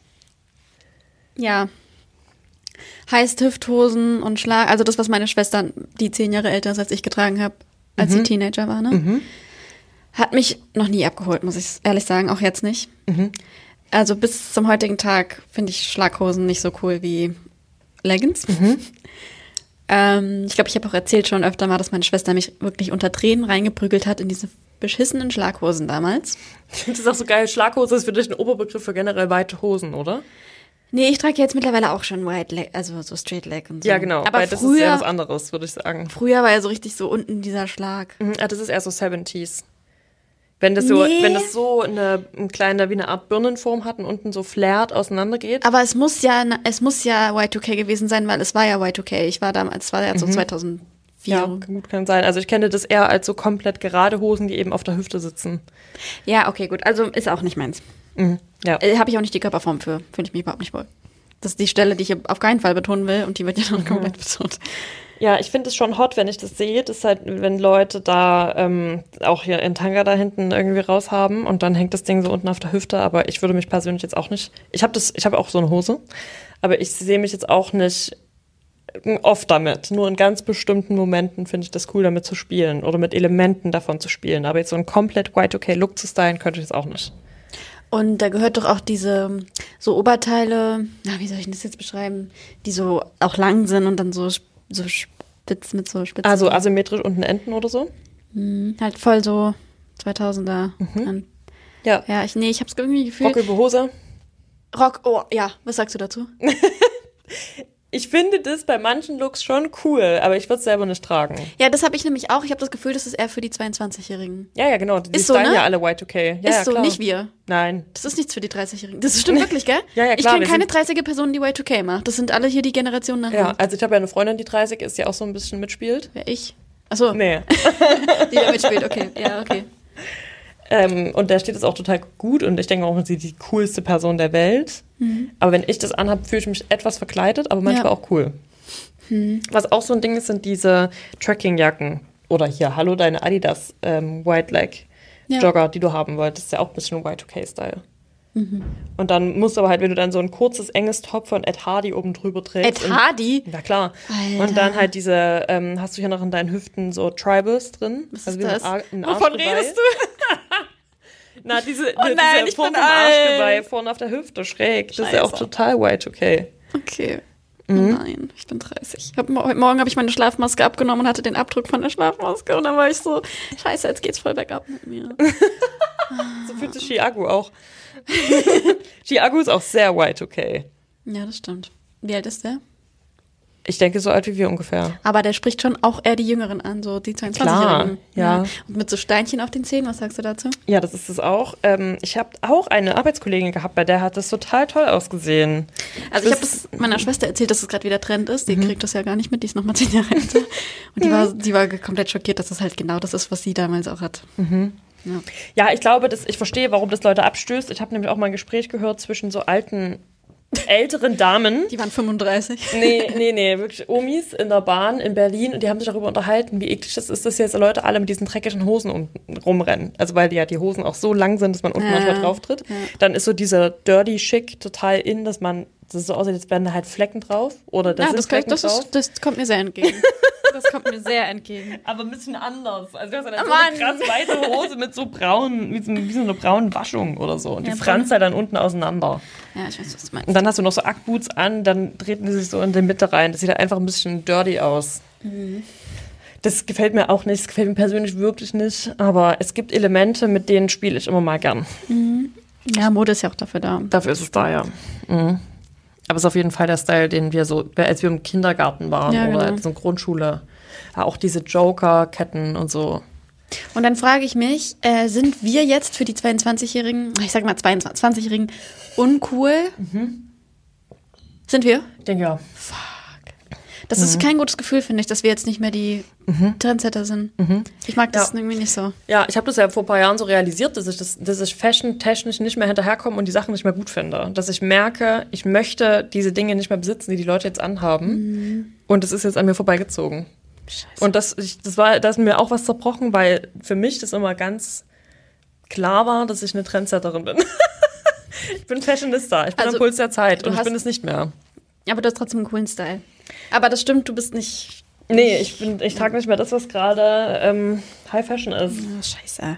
Ja. Heißt Hüfthosen und Schlag, also das, was meine Schwester, die 10 Jahre älter ist als ich, getragen habe, als sie Teenager war, ne? Hat mich noch nie abgeholt, muss ich ehrlich sagen, auch jetzt nicht. Also bis zum heutigen Tag finde ich Schlaghosen nicht so cool wie Leggings. Ich glaube, ich habe auch erzählt schon öfter mal, dass meine Schwester mich wirklich unter Tränen reingeprügelt hat in diese beschissenen Schlaghosen damals. Das ist auch so geil. Schlaghose ist für dich ein Oberbegriff für generell weite Hosen, oder? Nee, ich trage jetzt mittlerweile auch schon Wide Leg, also so Straight Leg und so. Ja, genau. Aber weil das ist ja was anderes, würde ich sagen. Früher war ja so richtig so unten dieser Schlag. Das ist eher so 70s. Wenn das so eine kleine, wie eine Art Birnenform hat und unten so flärt auseinander geht. Aber es muss ja Y2K gewesen sein, weil es war ja Y2K. Ich war damals, es war ja so 2004. Ja, gut kann sein. Also ich kenne das eher als so komplett gerade Hosen, die eben auf der Hüfte sitzen. Ja, okay, gut. Also ist auch nicht meins. Ja. Habe ich auch nicht die Körperform für. Fühle ich mich überhaupt nicht wohl. Das ist die Stelle, die ich auf keinen Fall betonen will und die wird ja dann komplett betont. Ja, ich finde es schon hot, wenn ich das sehe. Das ist halt, wenn Leute da auch hier in Tanga da hinten irgendwie raus haben und dann hängt das Ding so unten auf der Hüfte. Aber ich würde mich persönlich jetzt auch nicht. Ich habe auch so eine Hose, aber ich sehe mich jetzt auch nicht oft damit. Nur in ganz bestimmten Momenten finde ich das cool, damit zu spielen oder mit Elementen davon zu spielen. Aber jetzt so einen komplett Y2K-Look zu stylen, könnte ich jetzt auch nicht. Und da gehört doch auch diese so Oberteile, wie soll ich das jetzt beschreiben, die so auch lang sind und dann so spitz mit so Spitzen. Also asymmetrisch unten Enden oder so? Halt voll so 2000er. Ja. Ja, ich habe es irgendwie gefühlt. Rock über Hose? Rock, oh, ja. Was sagst du dazu? Ich finde das bei manchen Looks schon cool, aber ich würde es selber nicht tragen. Ja, das habe ich nämlich auch. Ich habe das Gefühl, das ist eher für die 22-Jährigen. Ja, genau. Die ist so, stylen ne? ja alle Y2K. Ja, ist ja, so, klar. nicht wir. Nein. Das ist nichts für die 30-Jährigen. Das stimmt wirklich, gell? Ja, ja, klar. Ich kenne keine 30er-Person, die Y2K macht. Das sind alle hier die Generationen nach Ja, uns. also ich habe ja eine Freundin, die 30 ist, die auch so ein bisschen mitspielt. Wer, ich? Achso, Nee. die da mitspielt. Okay, ja, okay. Und der steht es auch total gut und ich denke auch, sie ist die coolste Person der Welt. Aber wenn ich das anhabe, fühle ich mich etwas verkleidet, aber manchmal auch cool. Was auch so ein Ding ist, sind diese Trekkingjacken. Oder hier, hallo, deine Adidas White Leg Jogger, die du haben wolltest. Das ist ja auch ein bisschen Y2K-Style. Und dann musst du aber halt, wenn du dann so ein kurzes, enges Top von Ed Hardy oben drüber trägst. Ed Hardy? Na klar. Alter. Und dann halt diese, hast du hier noch in deinen Hüften so Tribals drin? Was also ist wie das? Ein Wovon Arschgeweih. redest du? Na, diese nein, ich Form bin vom alt. Arschgeweih vorne auf der Hüfte schräg. Das ist ja auch Scheiße. total Y2K. Okay. Oh nein, ich bin 30. Heute Morgen habe ich meine Schlafmaske abgenommen und hatte den Abdruck von der Schlafmaske. Und dann war ich so, scheiße, jetzt geht's voll bergab mit mir. So fühlt sich Chiago auch. Chiago ist auch sehr Y2K. Ja, das stimmt. Wie alt ist der? Ich denke, so alt wie wir ungefähr. Aber der spricht schon auch eher die Jüngeren an, so die 22-Jährigen. Klar, ja. Und mit so Steinchen auf den Zähnen, was sagst du dazu? Ja, das ist es auch. Ich habe auch eine Arbeitskollegin gehabt, bei der hat das total toll ausgesehen. Also ich habe es meiner Schwester erzählt, dass es gerade wieder Trend ist. Die kriegt das ja gar nicht mit, die ist nochmal 10 Jahre älter. Und die war komplett schockiert, dass das halt genau das ist, was sie damals auch hat. Ja, ich glaube, ich verstehe, warum das Leute abstößt. Ich habe nämlich auch mal ein Gespräch gehört zwischen so älteren Damen. Die waren 35. Nee, wirklich Omis in der Bahn in Berlin und die haben sich darüber unterhalten, wie eklig das ist, dass jetzt Leute alle mit diesen dreckigen Hosen rumrennen. Also weil die Hosen auch so lang sind, dass man unten manchmal drauf tritt. Ja. Dann ist so dieser Dirty Chic total in, dass es so aussieht, als wären da halt Flecken drauf oder Flecken drauf. Das kommt mir sehr entgegen. Das kommt mir sehr entgegen. Aber ein bisschen anders. Also du hast dann so eine krass weite Hose mit so braun, wie so eine braune Waschung oder so. Und die franzt halt dann unten auseinander. Ja, ich weiß, was du meinst. Und dann hast du noch so Ackboots an, dann treten die sich so in die Mitte rein. Das sieht halt einfach ein bisschen dirty aus. Das gefällt mir auch nicht, das gefällt mir persönlich wirklich nicht. Aber es gibt Elemente, mit denen spiele ich immer mal gern. Ja, Mode ist ja auch dafür da. Dafür ist es da, ja. Aber es ist auf jeden Fall der Style, den wir so, als wir im Kindergarten waren oder so in Grundschule, auch diese Joker-Ketten und so. Und dann frage ich mich, sind wir jetzt für die 22-Jährigen, ich sag mal 22-Jährigen, uncool? Sind wir? Ich denke ja. Fuck. Das ist kein gutes Gefühl, finde ich, dass wir jetzt nicht mehr die Trendsetter sind. Ich mag das irgendwie nicht so. Ja, ich habe das ja vor ein paar Jahren so realisiert, dass ich fashion-technisch nicht mehr hinterherkomme und die Sachen nicht mehr gut finde. Dass ich merke, ich möchte diese Dinge nicht mehr besitzen, die Leute jetzt anhaben. Und das ist jetzt an mir vorbeigezogen. Scheiße. Und da ist mir auch was zerbrochen, weil für mich das immer ganz klar war, dass ich eine Trendsetterin bin. Ich bin Fashionista, ich bin am Puls der Zeit und ich bin es nicht mehr. Aber du hast trotzdem einen coolen Style. Aber das stimmt, du bist nicht... Nee, ich trage nicht mehr das, was gerade High Fashion ist. Oh, scheiße.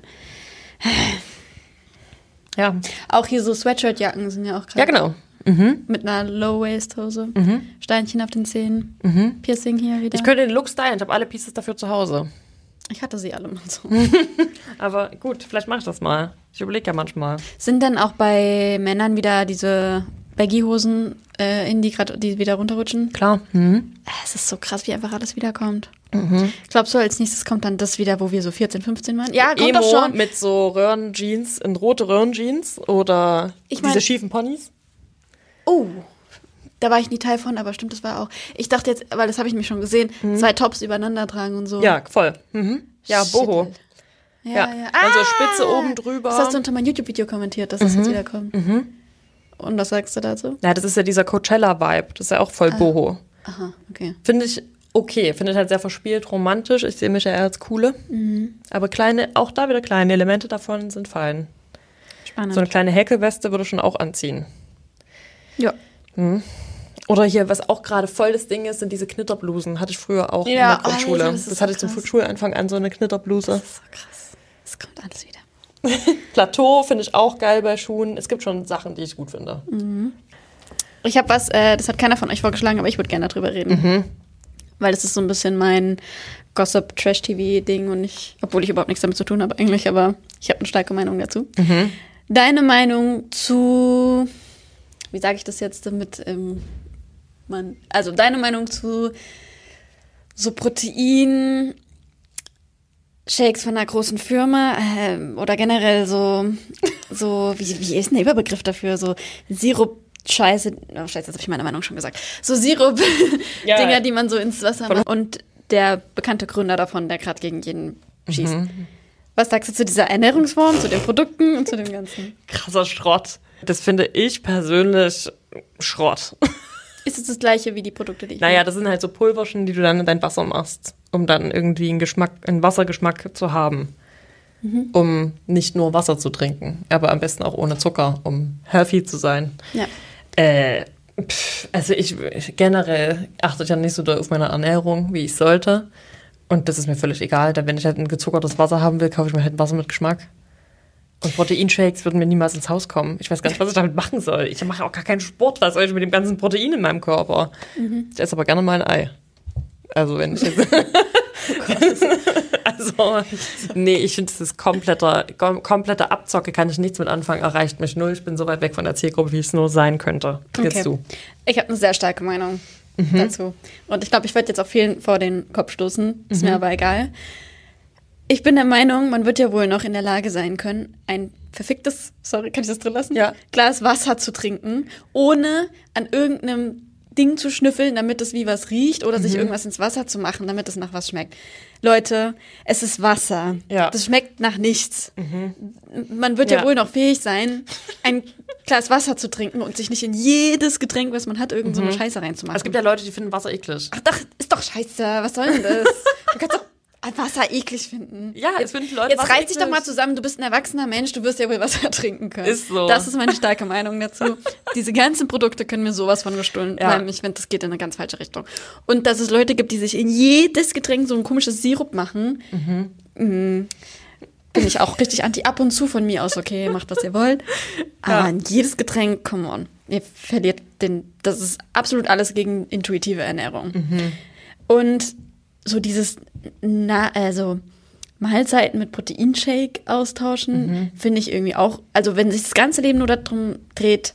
Ja. Auch hier so Sweatshirt-Jacken sind ja auch gerade. Ja, genau. Mit einer Low-Waist-Hose. Steinchen auf den Zähnen. Piercing hier wieder. Ich könnte den Look stylen, ich habe alle Pieces dafür zu Hause. Ich hatte sie alle mal so. Aber gut, vielleicht mache ich das mal. Ich überlege ja manchmal. Sind dann auch bei Männern wieder diese Baggy-Hosen die wieder runterrutschen? Klar. Es ist so krass, wie einfach alles wiederkommt. Glaubst du, als nächstes kommt dann das wieder, wo wir so 14, 15 waren? Ja, kommt Emo doch schon. Mit so Röhrenjeans, in rote Röhrenjeans oder diese schiefen Ponys? Oh, da war ich nie Teil von, aber stimmt, das war auch. Ich dachte jetzt, weil das habe ich mir schon gesehen, 2 Tops übereinander tragen und so. Ja, voll. Ja, Boho. Ja. Also Spitze oben drüber. Das hast du unter mein YouTube-Video kommentiert, dass das jetzt wiederkommt. Und was sagst du dazu? Ja, das ist ja dieser Coachella-Vibe. Das ist ja auch voll Boho. Aha, okay. Finde ich okay. Finde ich halt sehr verspielt, romantisch. Ich sehe mich ja eher als coole. Aber auch da wieder kleine Elemente davon sind fein. Spannend. So eine kleine Häkelweste würde ich schon auch anziehen. Ja. Oder hier, was auch gerade voll das Ding ist, sind diese Knitterblusen. Hatte ich früher auch in der Grundschule. Alter, das hatte ich zum Schulanfang an, so eine Knitterbluse. Das ist so krass. Es kommt alles wieder. Plateau finde ich auch geil bei Schuhen. Es gibt schon Sachen, die ich gut finde. Ich habe was, das hat keiner von euch vorgeschlagen, aber ich würde gerne darüber reden. Weil das ist so ein bisschen mein Gossip-Trash-TV-Ding und obwohl ich überhaupt nichts damit zu tun habe eigentlich, aber ich habe eine starke Meinung dazu. Deine Meinung zu, wie sage ich das jetzt damit, also deine Meinung zu so Protein- Shakes von einer großen Firma oder generell so wie ist denn der Überbegriff dafür? So Sirup-Scheiße, oh Scheiße, jetzt habe ich meine Meinung schon gesagt. So Sirup-Dinger, die man so ins Wasser macht. Und der bekannte Gründer davon, der gerade gegen jeden schießt. Was sagst du zu dieser Ernährungsform, zu den Produkten und zu dem Ganzen? Krasser Schrott. Das finde ich persönlich Schrott. Ist es das gleiche wie die Produkte, die ich Naja, das sind halt so Pulverchen, die du dann in dein Wasser machst, um dann irgendwie einen Wassergeschmack zu haben. Um nicht nur Wasser zu trinken, aber am besten auch ohne Zucker, um healthy zu sein. Ja. Also ich generell achte ja nicht so doll auf meine Ernährung, wie ich sollte. Und das ist mir völlig egal. Denn wenn ich halt ein gezuckertes Wasser haben will, kaufe ich mir halt Wasser mit Geschmack. Und Proteinshakes würden mir niemals ins Haus kommen. Ich weiß gar nicht, was ich damit machen soll. Ich mache auch gar keinen Sport. Was soll ich mit dem ganzen Protein in meinem Körper? Ich esse aber gerne mal ein Ei. Also wenn ich jetzt... nee, ich finde, das ist komplette Abzocke, kann ich nichts mit anfangen, erreicht mich null. Ich bin so weit weg von der Zielgruppe, wie es nur sein könnte. Jetzt du. Ich habe eine sehr starke Meinung. dazu. Und ich glaube, ich werde jetzt auch vielen vor den Kopf stoßen. Ist mir aber egal. Ich bin der Meinung, man wird ja wohl noch in der Lage sein können, ein verficktes, sorry, kann ich das drin lassen? Ja. Glas Wasser zu trinken, ohne an irgendeinem Ding zu schnüffeln, damit es wie was riecht oder sich irgendwas ins Wasser zu machen, damit es nach was schmeckt. Leute, es ist Wasser. Ja. Das schmeckt nach nichts. Man wird ja wohl noch fähig sein, ein Glas Wasser zu trinken und sich nicht in jedes Getränk, was man hat, irgend so eine Scheiße reinzumachen. Es gibt ja Leute, die finden Wasser eklig. Ach doch, ist doch scheiße. Was soll denn das? Du kannst doch Wasser eklig finden. Ja, es finden Leute Jetzt Wasser reiß dich doch eklig. mal zusammen, du bist ein erwachsener Mensch, du wirst ja wohl Wasser trinken können. Ist so. Das ist meine starke Meinung dazu. Diese ganzen Produkte können mir sowas von gestohlen bleiben. Ich finde, das geht in eine ganz falsche Richtung. Und dass es Leute gibt, die sich in jedes Getränk so ein komisches Sirup machen, bin ich auch richtig anti. Ab und zu von mir aus, okay, macht, was ihr wollt. Aber in jedes Getränk, come on. Ihr verliert das ist absolut alles gegen intuitive Ernährung. Und so dieses, Mahlzeiten mit Proteinshake austauschen, finde ich irgendwie auch, also wenn sich das ganze Leben nur darum dreht,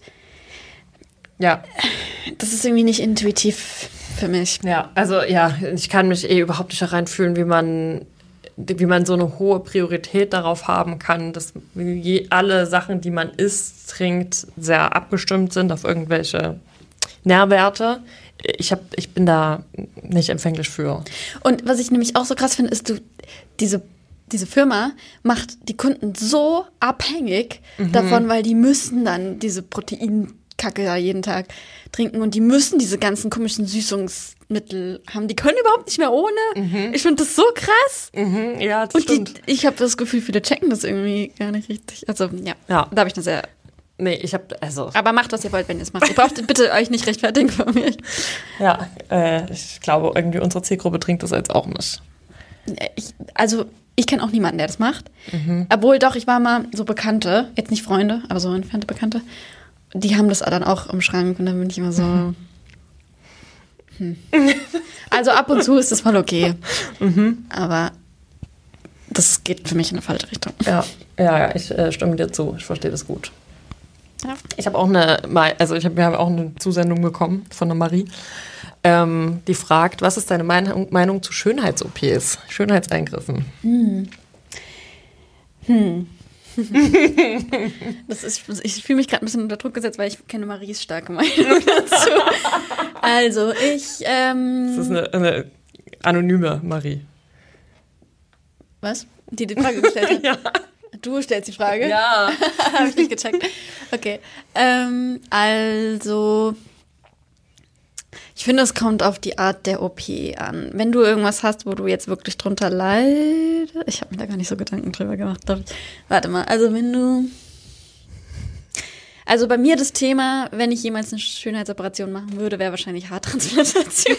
Ja. das ist irgendwie nicht intuitiv für mich. Ja, also ich kann mich überhaupt nicht da reinfühlen, wie man so eine hohe Priorität darauf haben kann, dass alle Sachen, die man isst, trinkt, sehr abgestimmt sind auf irgendwelche Nährwerte. Ich bin da nicht empfänglich für. Und was ich nämlich auch so krass finde, ist, diese Firma macht die Kunden so abhängig davon, weil die müssen dann diese Proteinkacke da jeden Tag trinken und die müssen diese ganzen komischen Süßungsmittel haben. Die können überhaupt nicht mehr ohne. Ich finde das so krass. Ja, das Und stimmt. ich habe das Gefühl, viele checken das irgendwie gar nicht richtig. Also, da habe ich eine sehr... Nee, Aber macht, was ihr wollt, wenn ihr es macht. Ihr braucht bitte euch nicht rechtfertigen von mir. Ja, ich glaube, irgendwie unsere Zielgruppe trinkt das jetzt auch nicht. Ich kenne auch niemanden, der das macht. Obwohl, doch, ich war mal so Bekannte, jetzt nicht Freunde, aber so entfernte Bekannte, die haben das dann auch im Schrank und dann bin ich immer so... Also ab und zu ist das voll okay. Aber das geht für mich in eine falsche Richtung. Ja, ich stimme dir zu. Ich verstehe das gut. Ja. Ich habe auch wir haben auch eine Zusendung bekommen von der Marie, die fragt, was ist deine Meinung zu Schönheits-OPs, Schönheitseingriffen? Ich fühle mich gerade ein bisschen unter Druck gesetzt, weil ich kenne Maries starke Meinung dazu. Also, Das ist eine anonyme Marie. Was? Die Frage gestellt hat? Ja. Du stellst die Frage? Ja. Habe ich nicht gecheckt. Okay. Also, ich finde, es kommt auf die Art der OP an. Wenn du irgendwas hast, wo du jetzt wirklich drunter leidest, ich habe mir da gar nicht so Gedanken drüber gemacht, glaube ich. Warte mal, also bei mir das Thema, wenn ich jemals eine Schönheitsoperation machen würde, wäre wahrscheinlich Haartransplantation.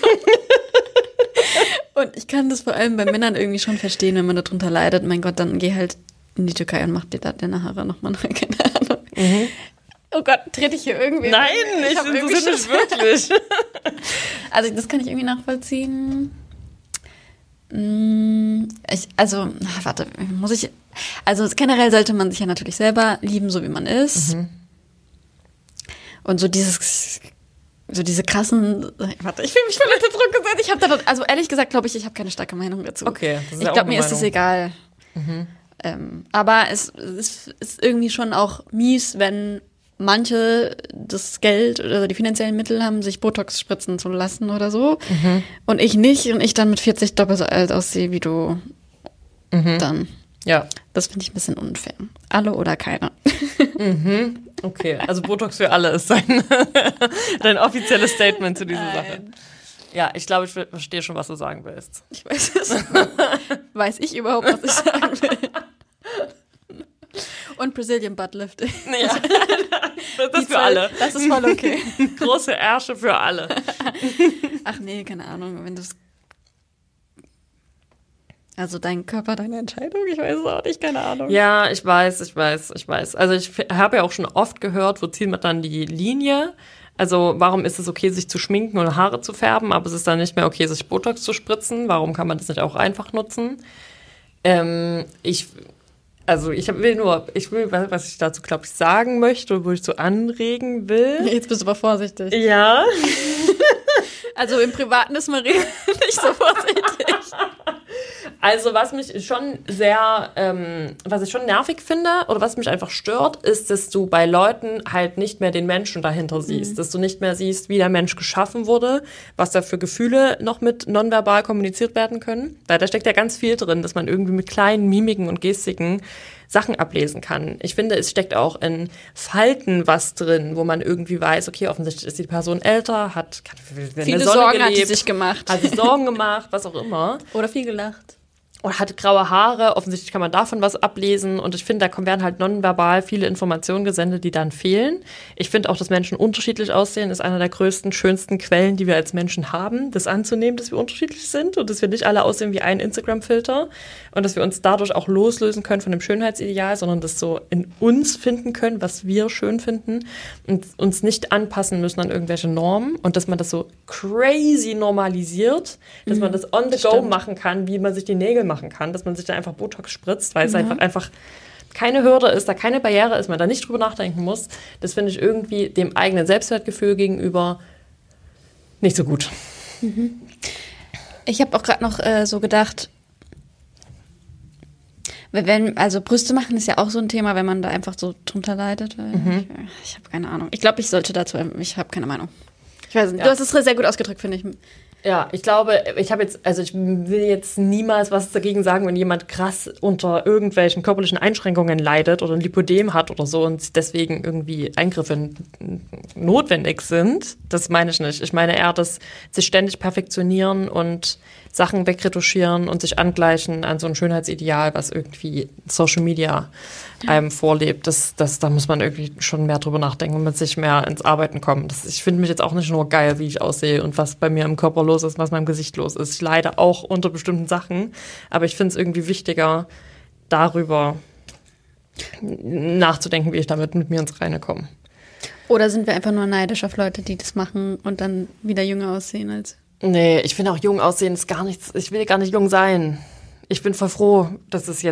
Und ich kann das vor allem bei Männern irgendwie schon verstehen, wenn man darunter leidet. Mein Gott, dann geh halt in die Türkei und mach dir da deine Haare nochmal neu, keine Ahnung. Oh Gott, trete ich hier irgendwie? Nein, ich interessiere mich wirklich. Also das kann ich irgendwie nachvollziehen. Also generell sollte man sich ja natürlich selber lieben, so wie man ist. Und so diese krassen, ich fühle mich voll unter Druck gesetzt. Also ehrlich gesagt, glaube ich habe keine starke Meinung dazu. Okay, das ist ich ja glaube, auch mir ist es egal. Aber es ist irgendwie schon auch mies, wenn manche das Geld oder die finanziellen Mittel haben, sich Botox spritzen zu lassen oder so. Und ich nicht. Und ich dann mit 40 doppelt so alt aussehe wie du dann. Ja. Das finde ich ein bisschen unfair. Alle oder keiner. Okay, also Botox für alle ist dein offizielles Statement zu dieser Sache. Ja, ich glaube, ich verstehe schon, was du sagen willst. Ich weiß es. Weiß ich überhaupt, was ich sagen will? Und Brazilian Buttlifting. Ja. Das ist für alle. Das ist voll okay. Große Ärsche für alle. Ach nee, keine Ahnung. Wenn das Also dein Körper, deine Entscheidung? Ich weiß es auch nicht, keine Ahnung. Ja, ich weiß. Also ich habe ja auch schon oft gehört, wo zieht man dann die Linie? Also warum ist es okay, sich zu schminken und Haare zu färben, aber es ist dann nicht mehr okay, sich Botox zu spritzen? Warum kann man das nicht auch einfach nutzen? Ich will, was ich dazu, glaube ich, sagen möchte, wo ich so anregen will. Jetzt bist du aber vorsichtig. Ja. Also im Privaten ist Marie nicht so vorsichtig. Also was mich schon was ich schon nervig finde oder was mich einfach stört, ist, dass du bei Leuten halt nicht mehr den Menschen dahinter siehst. Dass du nicht mehr siehst, wie der Mensch geschaffen wurde, was da für Gefühle noch mit nonverbal kommuniziert werden können. Weil da steckt ja ganz viel drin, dass man irgendwie mit kleinen Mimiken und Gestiken Sachen ablesen kann. Ich finde, es steckt auch in Falten was drin, wo man irgendwie weiß, okay, offensichtlich ist die Person älter, hat viele Sorgen hat sie sich gemacht. Hat sich Sorgen gemacht, was auch immer. Oder viel gelacht. Oder hat graue Haare, offensichtlich kann man davon was ablesen. Und ich finde, da werden halt nonverbal viele Informationen gesendet, die dann fehlen. Ich finde auch, dass Menschen unterschiedlich aussehen, ist einer der größten, schönsten Quellen, die wir als Menschen haben, das anzunehmen, dass wir unterschiedlich sind und dass wir nicht alle aussehen wie ein Instagram-Filter und dass wir uns dadurch auch loslösen können von dem Schönheitsideal, sondern das so in uns finden können, was wir schön finden und uns nicht anpassen müssen an irgendwelche Normen und dass man das so crazy normalisiert, dass man das on the go machen kann, wie man sich die Nägel machen kann, dass man sich da einfach Botox spritzt, weil es einfach keine Hürde ist, da keine Barriere ist, man da nicht drüber nachdenken muss. Das finde ich irgendwie dem eigenen Selbstwertgefühl gegenüber nicht so gut. Ich habe auch gerade noch so gedacht, also Brüste machen ist ja auch so ein Thema, wenn man da einfach so drunter leidet. Ich habe keine Ahnung. Ich glaube, ich sollte dazu, ich habe keine Meinung. Ich weiß nicht. Ja. Du hast es sehr gut ausgedrückt, finde ich. Ja, ich glaube, ich will jetzt niemals was dagegen sagen, wenn jemand krass unter irgendwelchen körperlichen Einschränkungen leidet oder ein Lipödem hat oder so und deswegen irgendwie Eingriffe notwendig sind. Das meine ich nicht. Ich meine eher, dass sich ständig perfektionieren und Sachen wegretuschieren und sich angleichen an so ein Schönheitsideal, was irgendwie Social Media einem vorlebt. Da muss man irgendwie schon mehr drüber nachdenken und mit sich mehr ins Arbeiten kommen. Ich finde mich jetzt auch nicht nur geil, wie ich aussehe und was bei mir im Körper los ist, was in meinem Gesicht los ist. Ich leide auch unter bestimmten Sachen, aber ich finde es irgendwie wichtiger, darüber nachzudenken, wie ich damit mit mir ins Reine komme. Oder sind wir einfach nur neidisch auf Leute, die das machen und dann wieder jünger aussehen als... Nee, ich finde auch jung aussehen ist gar nichts. Ich will gar nicht jung sein. Ich bin voll froh, dass ich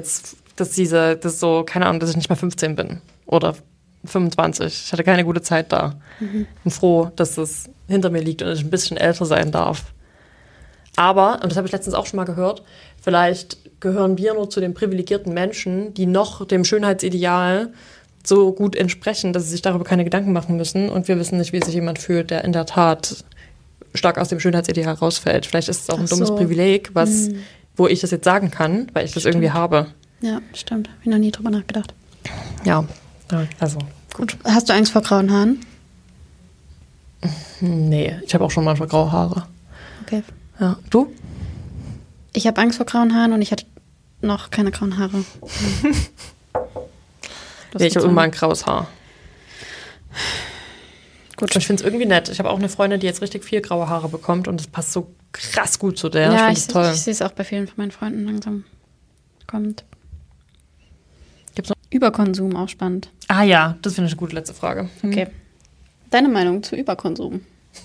nicht mehr 15 bin oder 25. Ich hatte keine gute Zeit da. Bin froh, dass es hinter mir liegt und ich ein bisschen älter sein darf. Aber, und das habe ich letztens auch schon mal gehört, vielleicht gehören wir nur zu den privilegierten Menschen, die noch dem Schönheitsideal so gut entsprechen, dass sie sich darüber keine Gedanken machen müssen und wir wissen nicht, wie sich jemand fühlt, der in der Tat stark aus dem Schönheitsideal rausfällt. Vielleicht ist es auch ein dummes Privileg, wo ich das jetzt sagen kann, weil ich das irgendwie habe. Ja, stimmt. Habe ich noch nie drüber nachgedacht. Ja, also gut. Hast du Angst vor grauen Haaren? Nee, ich habe auch schon manchmal graue Haare. Okay. Ja, du? Ich habe Angst vor grauen Haaren und ich hatte noch keine grauen Haare. Nee, ich habe immer ein graues Haar. Gut. Ich finde es irgendwie nett. Ich habe auch eine Freundin, die jetzt richtig viel graue Haare bekommt und das passt so krass gut zu der. Ja, ich finde es toll. Ich sehe es auch bei vielen von meinen Freunden langsam kommt. Gibt's noch? Überkonsum, auch spannend. Ah ja, das finde ich eine gute letzte Frage. Okay. Deine Meinung zu Überkonsum?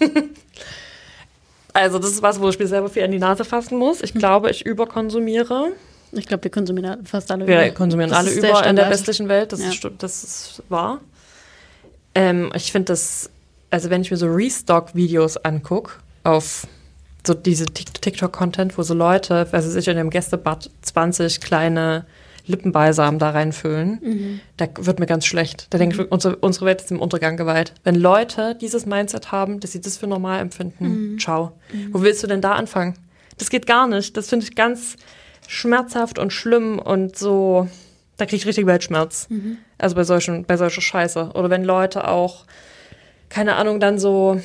Also das ist was, wo ich mir selber viel an die Nase fassen muss. Ich glaube, ich überkonsumiere. Ich glaube, wir konsumieren fast alle Wir konsumieren alle über in der westlichen Welt. Das ist wahr. Ich finde das, also wenn ich mir so Restock-Videos angucke, auf so diese TikTok-Content, wo so Leute, also sich in dem Gästebad 20 kleine Lippenbalsam da reinfüllen, da wird mir ganz schlecht. Da denke ich, unsere Welt ist im Untergang geweiht. Wenn Leute dieses Mindset haben, dass sie das für normal empfinden, ciao. Wo willst du denn da anfangen? Das geht gar nicht. Das finde ich ganz schmerzhaft und schlimm und so, da kriege ich richtig Weltschmerz. Also bei solcher Scheiße. Oder wenn Leute auch, keine Ahnung, dann so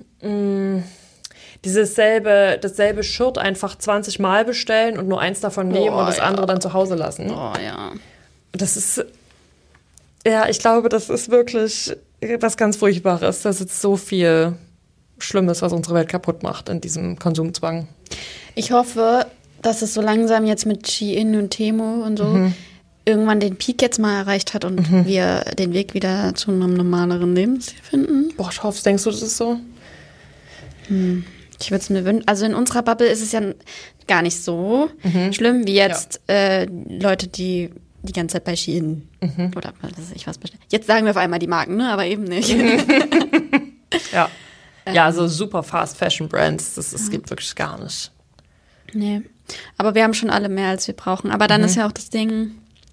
dasselbe Shirt einfach 20 Mal bestellen und nur eins davon nehmen und das andere dann zu Hause lassen. Oh ja. Das ist, ja, ich glaube, das ist wirklich was ganz Furchtbares. Das ist so viel Schlimmes, was unsere Welt kaputt macht in diesem Konsumzwang. Ich hoffe, dass es so langsam jetzt mit Shein und Temu und so irgendwann den Peak jetzt mal erreicht hat und wir den Weg wieder zu einem normaleren Lebensstil finden. Boah, ich hoffe, denkst du, das ist so? Ich würde es mir wünschen. Also in unserer Bubble ist es ja gar nicht so schlimm wie jetzt Leute, die ganze Zeit bei Shein oder was weiß ich was bestellen. Jetzt sagen wir auf einmal die Marken, ne? Aber eben nicht. Ja. Ja, so super Fast Fashion Brands, das geht wirklich gar nicht. Nee. Aber wir haben schon alle mehr, als wir brauchen. Aber dann ist ja auch das Ding,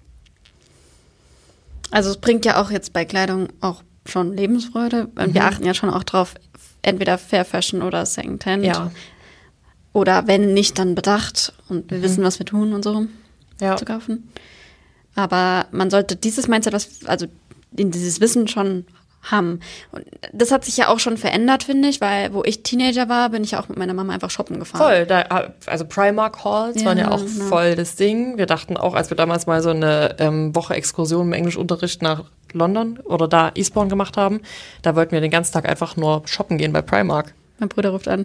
also es bringt ja auch jetzt bei Kleidung auch schon Lebensfreude. Und wir achten ja schon auch drauf, entweder Fair Fashion oder Secondhand. Ja. Oder wenn nicht, dann bedacht. Und wir wissen, was wir tun und so zu kaufen. Aber man sollte dieses Mindset, also dieses Wissen schon haben. Und das hat sich ja auch schon verändert, finde ich, weil wo ich Teenager war, bin ich ja auch mit meiner Mama einfach shoppen gefahren. Voll, also Primark Halls waren ja auch voll das Ding. Wir dachten auch, als wir damals mal so eine Woche Exkursion im Englischunterricht nach London oder da Eastbourne gemacht haben, da wollten wir den ganzen Tag einfach nur shoppen gehen bei Primark. Mein Bruder ruft an.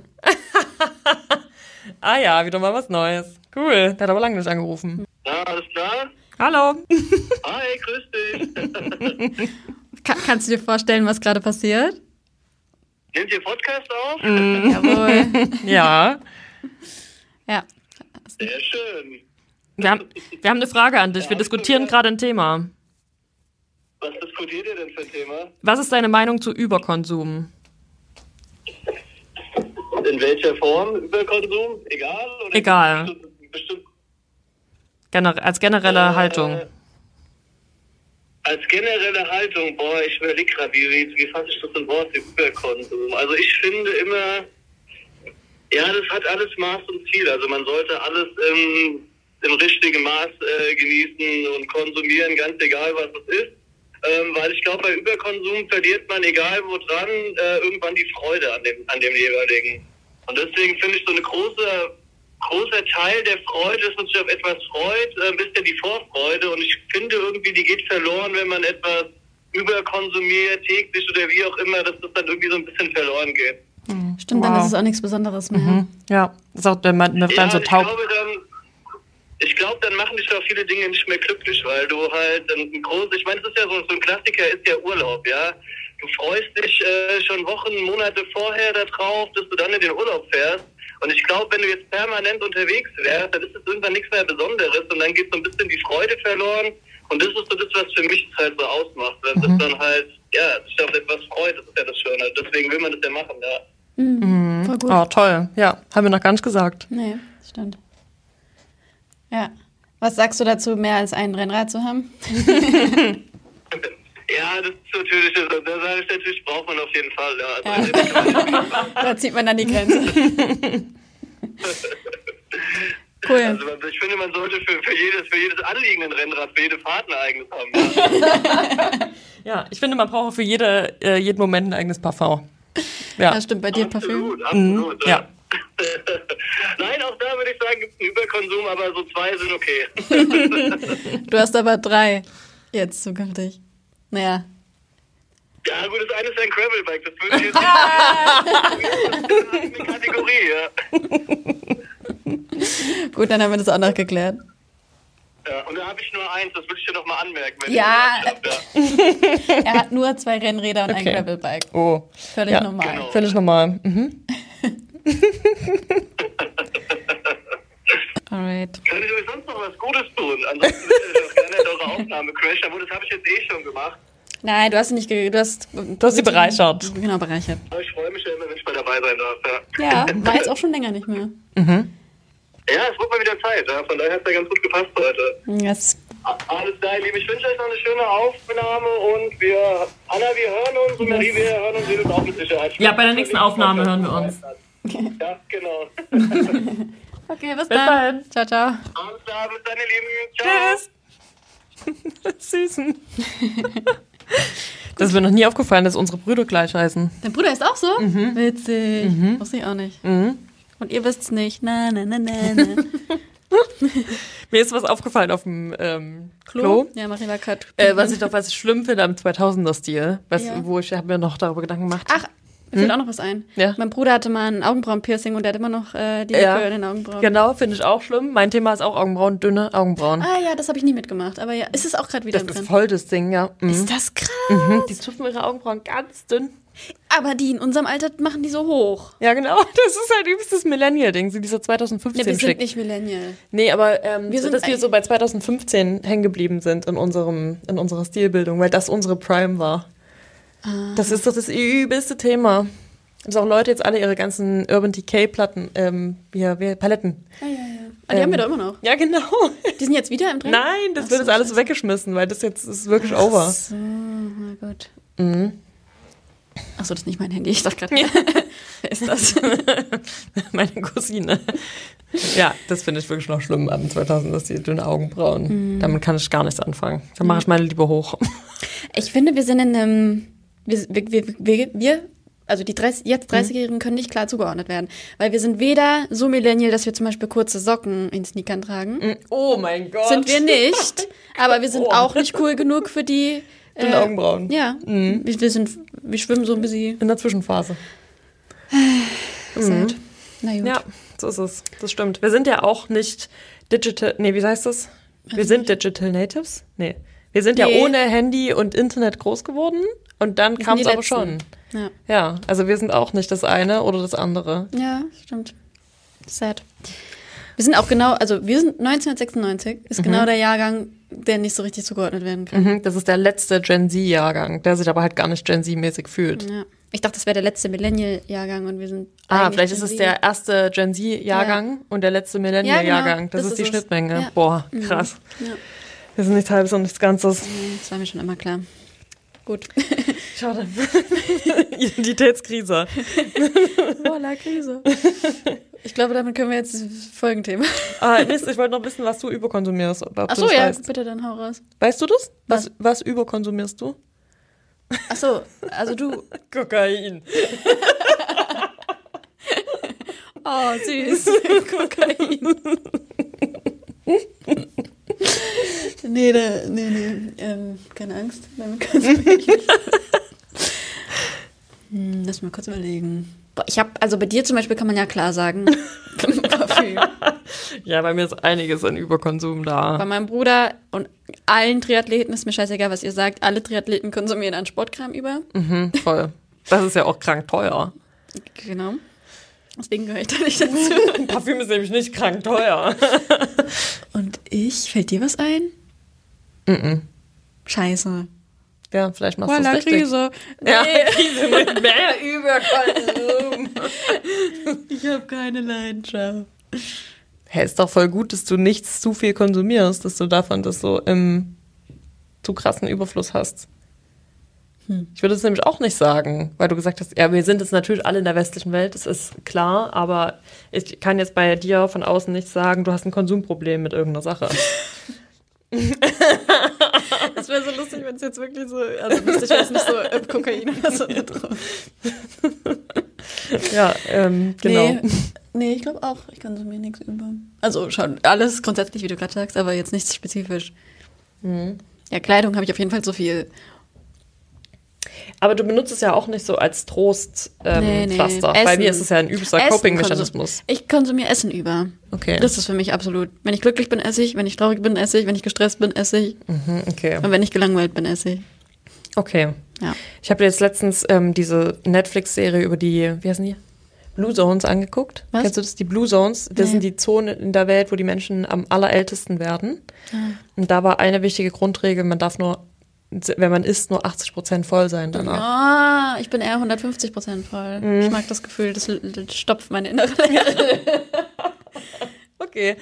Ah ja, wieder mal was Neues. Cool, der hat aber lange nicht angerufen. Ja, alles klar? Hallo. Hi, grüß dich. Kannst du dir vorstellen, was gerade passiert? Nehmt ihr Podcast auf? Jawohl. Ja. Ja. Sehr schön. Wir haben eine Frage an dich. Wir diskutieren gerade ein Thema. Was diskutiert ihr denn für ein Thema? Was ist deine Meinung zu Überkonsum? In welcher Form? Überkonsum? Egal? Oder Egal. Bestimmt, Als generelle Haltung. als generelle Haltung, ich überlege gerade, wie fasse ich das in Wort, Überkonsum? Also ich finde immer, ja, das hat alles Maß und Ziel. Also man sollte alles im richtigen Maß genießen und konsumieren, ganz egal, was es ist. Weil ich glaube, bei Überkonsum verliert man, egal wo dran, irgendwann die Freude an dem jeweiligen. Und deswegen finde ich, so ein großer Teil der Freude, dass man sich auf etwas freut, ein bisschen die Vorfreude. Und ich finde irgendwie, die geht verloren, wenn man etwas überkonsumiert, täglich oder wie auch immer, dass das dann irgendwie so ein bisschen verloren geht. Stimmt, dann ist es auch nichts Besonderes mehr. Ja, das ist auch dann so taub. Ich glaube, dann machen dich auch viele Dinge nicht mehr glücklich, weil du halt ich meine, es ist ja so ein Klassiker, ist ja Urlaub, ja. Du freust dich schon Wochen, Monate vorher darauf, dass du dann in den Urlaub fährst. Und ich glaube, wenn du jetzt permanent unterwegs wärst, dann ist es irgendwann nichts mehr Besonderes und dann geht so ein bisschen die Freude verloren. Und das ist so das, was für mich halt so ausmacht. Wenn das dann halt, sich auf etwas freut, das ist ja das Schöne. Deswegen will man das ja machen, ja. Voll gut. Oh, toll. Ja, haben wir noch gar nicht gesagt. Nee, das stimmt. Ja. Was sagst du dazu, mehr als ein Rennrad zu haben? Ja, das ist natürlich, da sage ich natürlich, braucht man auf jeden Fall, ja. Also, Da zieht man dann die Grenze. Cool. Also ich finde, man sollte für jedes Anliegen ein Rennrad, für jede Fahrt ein eigenes haben. Ja, ich finde, man braucht für jeden Moment ein eigenes Parfum. Ja, Das stimmt, bei dir Parfüm. Absolut. Ja. Nein, auch da würde ich sagen, gibt es einen Überkonsum, aber so 2 sind okay. Du hast aber 3 jetzt zukünftig. Naja. Ja gut, das eine ist ein Gravelbike, das würde ich jetzt eine Kategorie, ja. Gut, dann haben wir das auch noch geklärt. Ja, und da habe ich nur eins, das würde ich dir noch mal anmerken. Wenn Ja. ich das Er hat nur 2 Rennräder und ein Okay. Gravelbike. Oh. Völlig Ja, normal. genau. Völlig normal. Mhm. Alright. Kann ich euch sonst noch was Gutes tun? Ansonsten würde ich auch gerne eure Aufnahme crashen, aber das habe ich jetzt schon gemacht. Nein, du hast nicht du hast sie bereichert. Genau, bereichert. Aber ich freue mich ja immer, wenn ich mal dabei sein darf. Ja, war jetzt auch schon länger nicht mehr. Ja, es wird mal wieder Zeit. Ja. Von daher hat es ja ganz gut gepasst heute. Yes. Alles klar, Liebe. Ich wünsche euch noch eine schöne Aufnahme und wir hören uns und Marie, wir hören uns jedes auch mit Sicherheit. Ja, bei der nächsten Aufnahme hören wir uns. Ja, genau. Okay, bis Bis dann. dahin. Ciao, ciao. Alles klar, bis dann, ihr Lieben. Ciao. Tschüss. Süßen. Das ist mir noch nie aufgefallen, dass unsere Brüder gleich heißen. Dein Bruder ist auch so? Witzig. Wusste ich auch nicht. Und ihr wisst's nicht. Na, na, na, na, na. Mir ist was aufgefallen auf dem Klo. Ja, Marie war gerade. Was ich schlimm finde am 2000er-Stil. Ja. Wo ich habe mir noch darüber Gedanken gemacht. Ach, mir fällt auch noch was ein. Ja. Mein Bruder hatte mal ein Augenbrauenpiercing und der hat immer noch die Lücke in den Augenbrauen. Genau, finde ich auch schlimm. Mein Thema ist auch Augenbrauen, dünne Augenbrauen. Ah ja, das habe ich nie mitgemacht. Aber ja, ist es auch gerade wieder Das drin. ist voll das Ding, ja. Mhm. Ist das krass? Die zupfen ihre Augenbrauen ganz dünn. Aber die in unserem Alter machen die so hoch. Ja, genau. Das ist halt übstes Millennial-Ding, so dieser 2015 Ja, wir sind Schick. nicht Millennial. Nee, aber dass wir so bei 2015 hängen geblieben sind in unserer Stilbildung, weil das unsere Prime war. Das ist doch das übelste Thema. Dass auch Leute jetzt alle ihre ganzen Urban Decay Platten, Paletten. Die haben wir doch immer noch. Ja, genau. Die sind jetzt wieder im Dreh? Nein, das wird jetzt alles weggeschmissen, weil das jetzt ist wirklich over. So, na gut. Achso, das ist nicht mein Handy. Ich dachte gerade, wer ist das? Meine Cousine. Ja, das finde ich wirklich noch schlimm am 2000, dass die dünnen Augenbrauen. Damit kann ich gar nichts anfangen. Dann mache ich meine lieber hoch. Ich finde, wir sind in einem, wir also die 30-Jährigen können nicht klar zugeordnet werden. Weil wir sind weder so Millennial, dass wir zum Beispiel kurze Socken in Sneakern tragen. Oh mein Gott. Sind wir nicht. Aber wir sind auch nicht cool genug für die dünnen Augenbrauen. Ja. Wir schwimmen so ein bisschen in der Zwischenphase. Sad. Na gut. Ja, so ist es. Das stimmt. Wir sind ja auch nicht wie heißt das? Wir sind Digital Natives? Nee. Wir sind ja ohne Handy und Internet groß geworden und dann kam es aber schon. Ja, also wir sind auch nicht das eine oder das andere. Ja, stimmt. Sad. Wir sind auch wir sind 1996, ist genau der Jahrgang, der nicht so richtig zugeordnet werden kann. Das ist der letzte Gen Z-Jahrgang, der sich aber halt gar nicht Gen Z-mäßig fühlt. Ja. Ich dachte, das wäre der letzte Millennial-Jahrgang und wir sind vielleicht ist es der erste Gen Z-Jahrgang und der letzte Millennial-Jahrgang. Genau. Das ist die Schnittmenge. Ja. Boah, krass. Ja. Wir sind nichts Halbes und nichts Ganzes. Das war mir schon immer klar. Gut. Schade. Identitätskrise. Voila, Krise. Ich glaube, damit können wir jetzt das Folgenthema. Ich wollte noch wissen, was du überkonsumierst. Achso, ja, bitte, dann hau raus. Weißt du das? Was überkonsumierst du? Achso, also du. Kokain. Oh, süß. Kokain. Nee, keine Angst. Damit kannst du lass mal kurz überlegen. Boah, also bei dir zum Beispiel kann man ja klar sagen, Parfüm. Ja, bei mir ist einiges an Überkonsum da. Bei meinem Bruder und allen Triathleten ist mir scheißegal, was ihr sagt. Alle Triathleten konsumieren an Sportkram über. Voll. Das ist ja auch krank teuer. Genau. Deswegen gehöre ich da nicht dazu. Parfüm ist nämlich nicht krank teuer. Und fällt dir was ein? Scheiße. Ja, vielleicht machst du es richtig. Krise. Nee. Ja, Krise mit mehr Überkonsum. Ich habe keine Leidenschaft. Ist doch voll gut, dass du nichts zu viel konsumierst, dass du davon das so im zu krassen Überfluss hast. Ich würde es nämlich auch nicht sagen, weil du gesagt hast, ja, wir sind jetzt natürlich alle in der westlichen Welt, das ist klar, aber ich kann jetzt bei dir von außen nicht sagen, du hast ein Konsumproblem mit irgendeiner Sache. Das wäre so lustig, wenn es jetzt wirklich so, also lustig wäre es nicht so Kokain oder so drauf. Ja, genau. Nee, ich glaube auch, ich konsumiere nichts über. Also schon alles grundsätzlich, wie du gerade sagst, aber jetzt nichts spezifisch. Ja, Kleidung habe ich auf jeden Fall so viel. Aber du benutzt es ja auch nicht so als Trostpflaster. Bei mir ist es ja ein übelster Coping-Mechanismus. Ich konsumiere Essen über. Okay. Das ist für mich absolut. Wenn ich glücklich bin, esse ich. Wenn ich traurig bin, esse ich. Wenn ich gestresst bin, esse ich. Okay. Und wenn ich gelangweilt bin, esse ich. Okay. Ja. Ich habe jetzt letztens diese Netflix-Serie über die, wie heißen die? Blue Zones angeguckt. Was? Kennst du das? Die Blue Zones, das sind die Zonen in der Welt, wo die Menschen am allerältesten werden. Und da war eine wichtige Grundregel, man darf nur, wenn man isst, nur 80% voll sein danach. Ich bin eher 150% voll. Ich mag das Gefühl, das stopft meine innere Leere. Okay.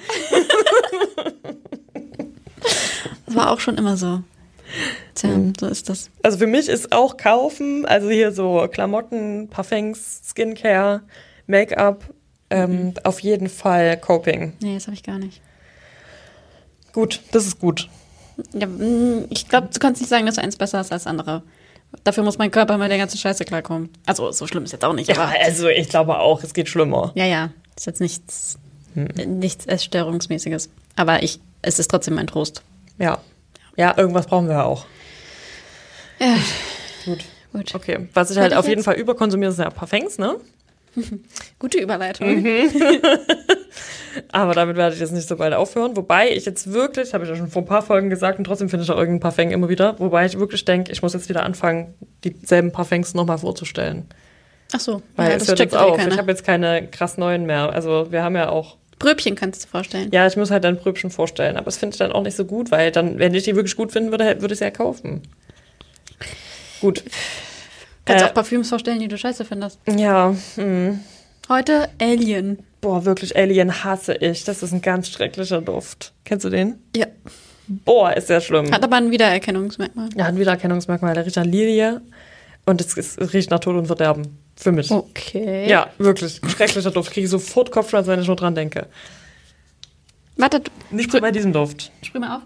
Das war auch schon immer so. Tja, so ist das. Also für mich ist auch Kaufen, also hier so Klamotten, Parfums, Skincare, Make-up, auf jeden Fall Coping. Nee, das habe ich gar nicht. Gut, das ist gut. Ja, ich glaube, du kannst nicht sagen, dass du eins besser hast als andere. Dafür muss mein Körper mit der ganzen Scheiße klarkommen. Also so schlimm ist jetzt auch nicht. Ja, aber also ich glaube auch, es geht schlimmer. Ja, ist jetzt nichts Essstörungsmäßiges. Aber es ist trotzdem mein Trost. Ja, irgendwas brauchen wir auch. Ja. Gut. Okay, was ich halt auf jeden Fall überkonsumiere, sind ja Parfums, ne? Gute Überleitung. Aber damit werde ich jetzt nicht so bald aufhören. Wobei ich jetzt wirklich, habe ich ja schon vor ein paar Folgen gesagt, und trotzdem finde ich auch irgendein Parfum immer wieder. Wobei ich wirklich denke, ich muss jetzt wieder anfangen, dieselben Parfums nochmal vorzustellen. Ach so. Weil ja, es hört jetzt auf. Ich habe jetzt keine krass neuen mehr. Also wir haben ja auch... Pröbchen kannst du dir vorstellen. Ja, ich muss halt dann Pröbchen vorstellen. Aber das finde ich dann auch nicht so gut, weil dann, wenn ich die wirklich gut finden würde, würde ich sie ja kaufen. Gut. Kannst du auch Parfüms vorstellen, die du scheiße findest. Ja, Heute Alien. boah, wirklich, Alien hasse ich. Das ist ein ganz schrecklicher Duft. Kennst du den? Ja. Boah, ist sehr schlimm. Hat aber ein Wiedererkennungsmerkmal. Ja, ein Wiedererkennungsmerkmal. Der riecht nach Lilie und es riecht nach Tod und Verderben. Für mich. Okay. Ja, wirklich. Ein schrecklicher Duft. Kriege ich sofort Kopfschmerzen, wenn ich nur dran denke. Warte, Nicht so bei diesem Duft. sprüh mal auf.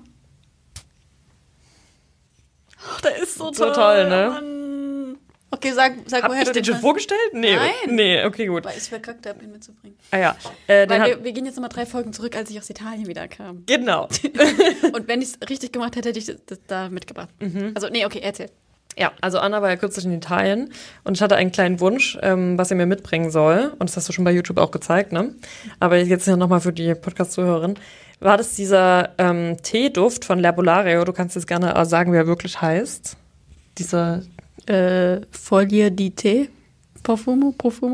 Oh, der ist so toll, ne? Mann. Okay, sag Hab woher ich du den schon hast. vorgestellt? Nee. Nein. Nee, okay, gut. Weil ich verkackt habe, ihn mitzubringen. Ah ja. Weil wir gehen jetzt nochmal 3 Folgen zurück, als ich aus Italien wieder kam. Genau. Und wenn ich es richtig gemacht hätte, hätte ich das da mitgebracht. Also, nee, okay, erzähl. Ja, also Anna war ja kürzlich in Italien und ich hatte einen kleinen Wunsch, was sie mir mitbringen soll. Und das hast du schon bei YouTube auch gezeigt, ne? Aber jetzt ja nochmal für die Podcast-Zuhörerin. War das dieser Teeduft von L'Herbolario? Du kannst jetzt gerne sagen, wie er wirklich heißt. Dieser Folie di Tee? Profumo?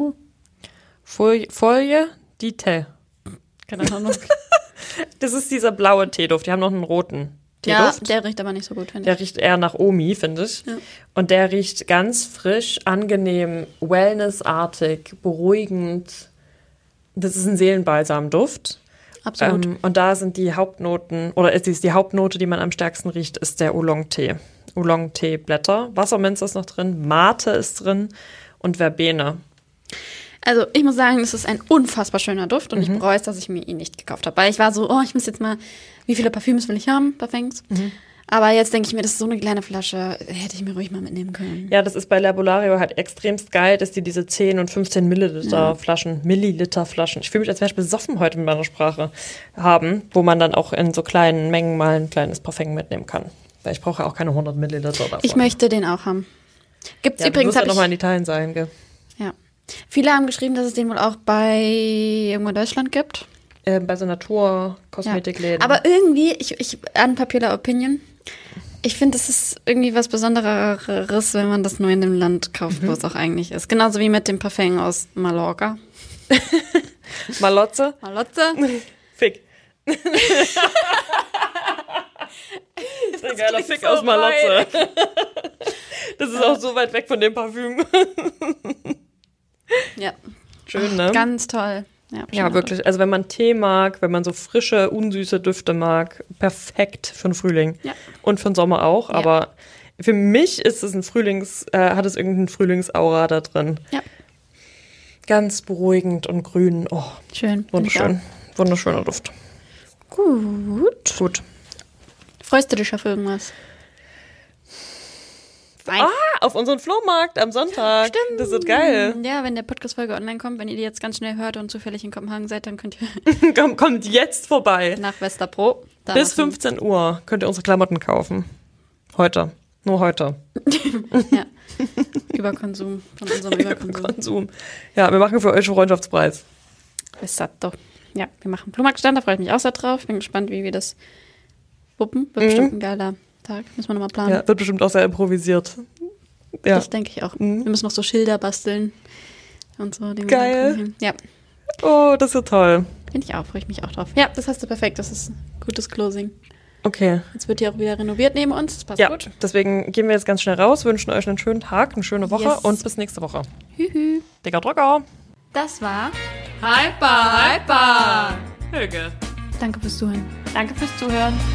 Folie di Tè. Keine Ahnung. Das ist dieser blaue Teeduft. Die haben noch einen roten Ja, Teeduft. der riecht aber nicht so gut, finde Der ich. riecht eher nach Omi, finde ich. Ja. Und der riecht ganz frisch, angenehm, wellnessartig, beruhigend. Das ist ein Seelenbalsamduft. Absolut. Und da sind die Hauptnoten, oder ist die Hauptnote, die man am stärksten riecht, ist der Oolong-Tee. Oolong-Tee-Blätter. Wasserminz ist noch drin, Mate ist drin und Verbene. Also, ich muss sagen, es ist ein unfassbar schöner Duft und ich bereue es, dass ich mir ihn nicht gekauft habe. Weil ich war so, ich muss jetzt mal, wie viele Parfüms will ich haben? Parfums. Aber jetzt denke ich mir, das ist so eine kleine Flasche, hätte ich mir ruhig mal mitnehmen können. Ja, das ist bei L'Herbolario halt extremst geil, dass die diese 10 und 15 Milliliter Flaschen, Ich fühle mich, als wäre ich besoffen heute mit meiner Sprache haben, wo man dann auch in so kleinen Mengen mal ein kleines Parfum mitnehmen kann. Weil ich brauche ja auch keine 100 Milliliter davon. Ich möchte den auch haben. Gibt's ja, übrigens, du musst ja habe nochmal ich. in Italien sein, gell? Ja. Viele haben geschrieben, dass es den wohl auch bei irgendwo in Deutschland gibt. Bei so Naturkosmetikläden. Aber irgendwie, ich unpopular Opinion, ich finde, es ist irgendwie was Besondereres, wenn man das nur in dem Land kauft, wo es auch eigentlich ist. Genauso wie mit dem Parfum aus Mallorca. Malotze? Malotze? Fick. Das ist ein geiler Fick so aus Malotze. Das ist auch so weit weg von dem Parfüm. Ja. Schön, ne? Ganz toll. Ja, schöner wirklich. Also wenn man Tee mag, wenn man so frische, unsüße Düfte mag, perfekt für den Frühling. Ja. Und für den Sommer auch. Ja. Aber für mich ist es hat es irgendein Frühlingsaura da drin. Ja. Ganz beruhigend und grün. Oh, Duft. Schön. wunderschön. Wunderschöner Duft. Gut. Gut. Freust du dich auf irgendwas? Nein. Auf unseren Flohmarkt am Sonntag. Stimmt. Das wird geil. Ja, wenn der Podcast-Folge online kommt, wenn ihr die jetzt ganz schnell hört und zufällig in Kopenhagen seid, dann könnt ihr Kommt jetzt vorbei. nach Westerpro. Bis 15 Uhr könnt ihr unsere Klamotten kaufen. Heute. Nur heute. Ja. Überkonsum. Von unserem Überkonsum. Konsum. Ja, wir machen für euch einen Freundschaftspreis. Esatto. Ja, wir machen Flohmarktstand, da freue ich mich auch sehr drauf. Bin gespannt, wie wir das wuppen. Wird bestimmt ein geiler Tag. Müssen wir nochmal planen. Ja, wird bestimmt auch sehr improvisiert. Ja. Das denke ich auch. Wir müssen noch so Schilder basteln und so. die wir Geil. dann können. Ja, Oh, das wird toll. finde ich auch. Freue ich mich auch drauf. Ja, das hast du perfekt. Das ist ein gutes Closing. Okay. Jetzt wird hier auch wieder renoviert neben uns. Das passt Ja, gut. deswegen gehen wir jetzt ganz schnell raus, wünschen euch einen schönen Tag, eine schöne Woche Yes. und bis nächste Woche. Hühü. Dicker Drücker. Das war Hyper. Helge. Danke fürs Zuhören. Danke fürs Zuhören.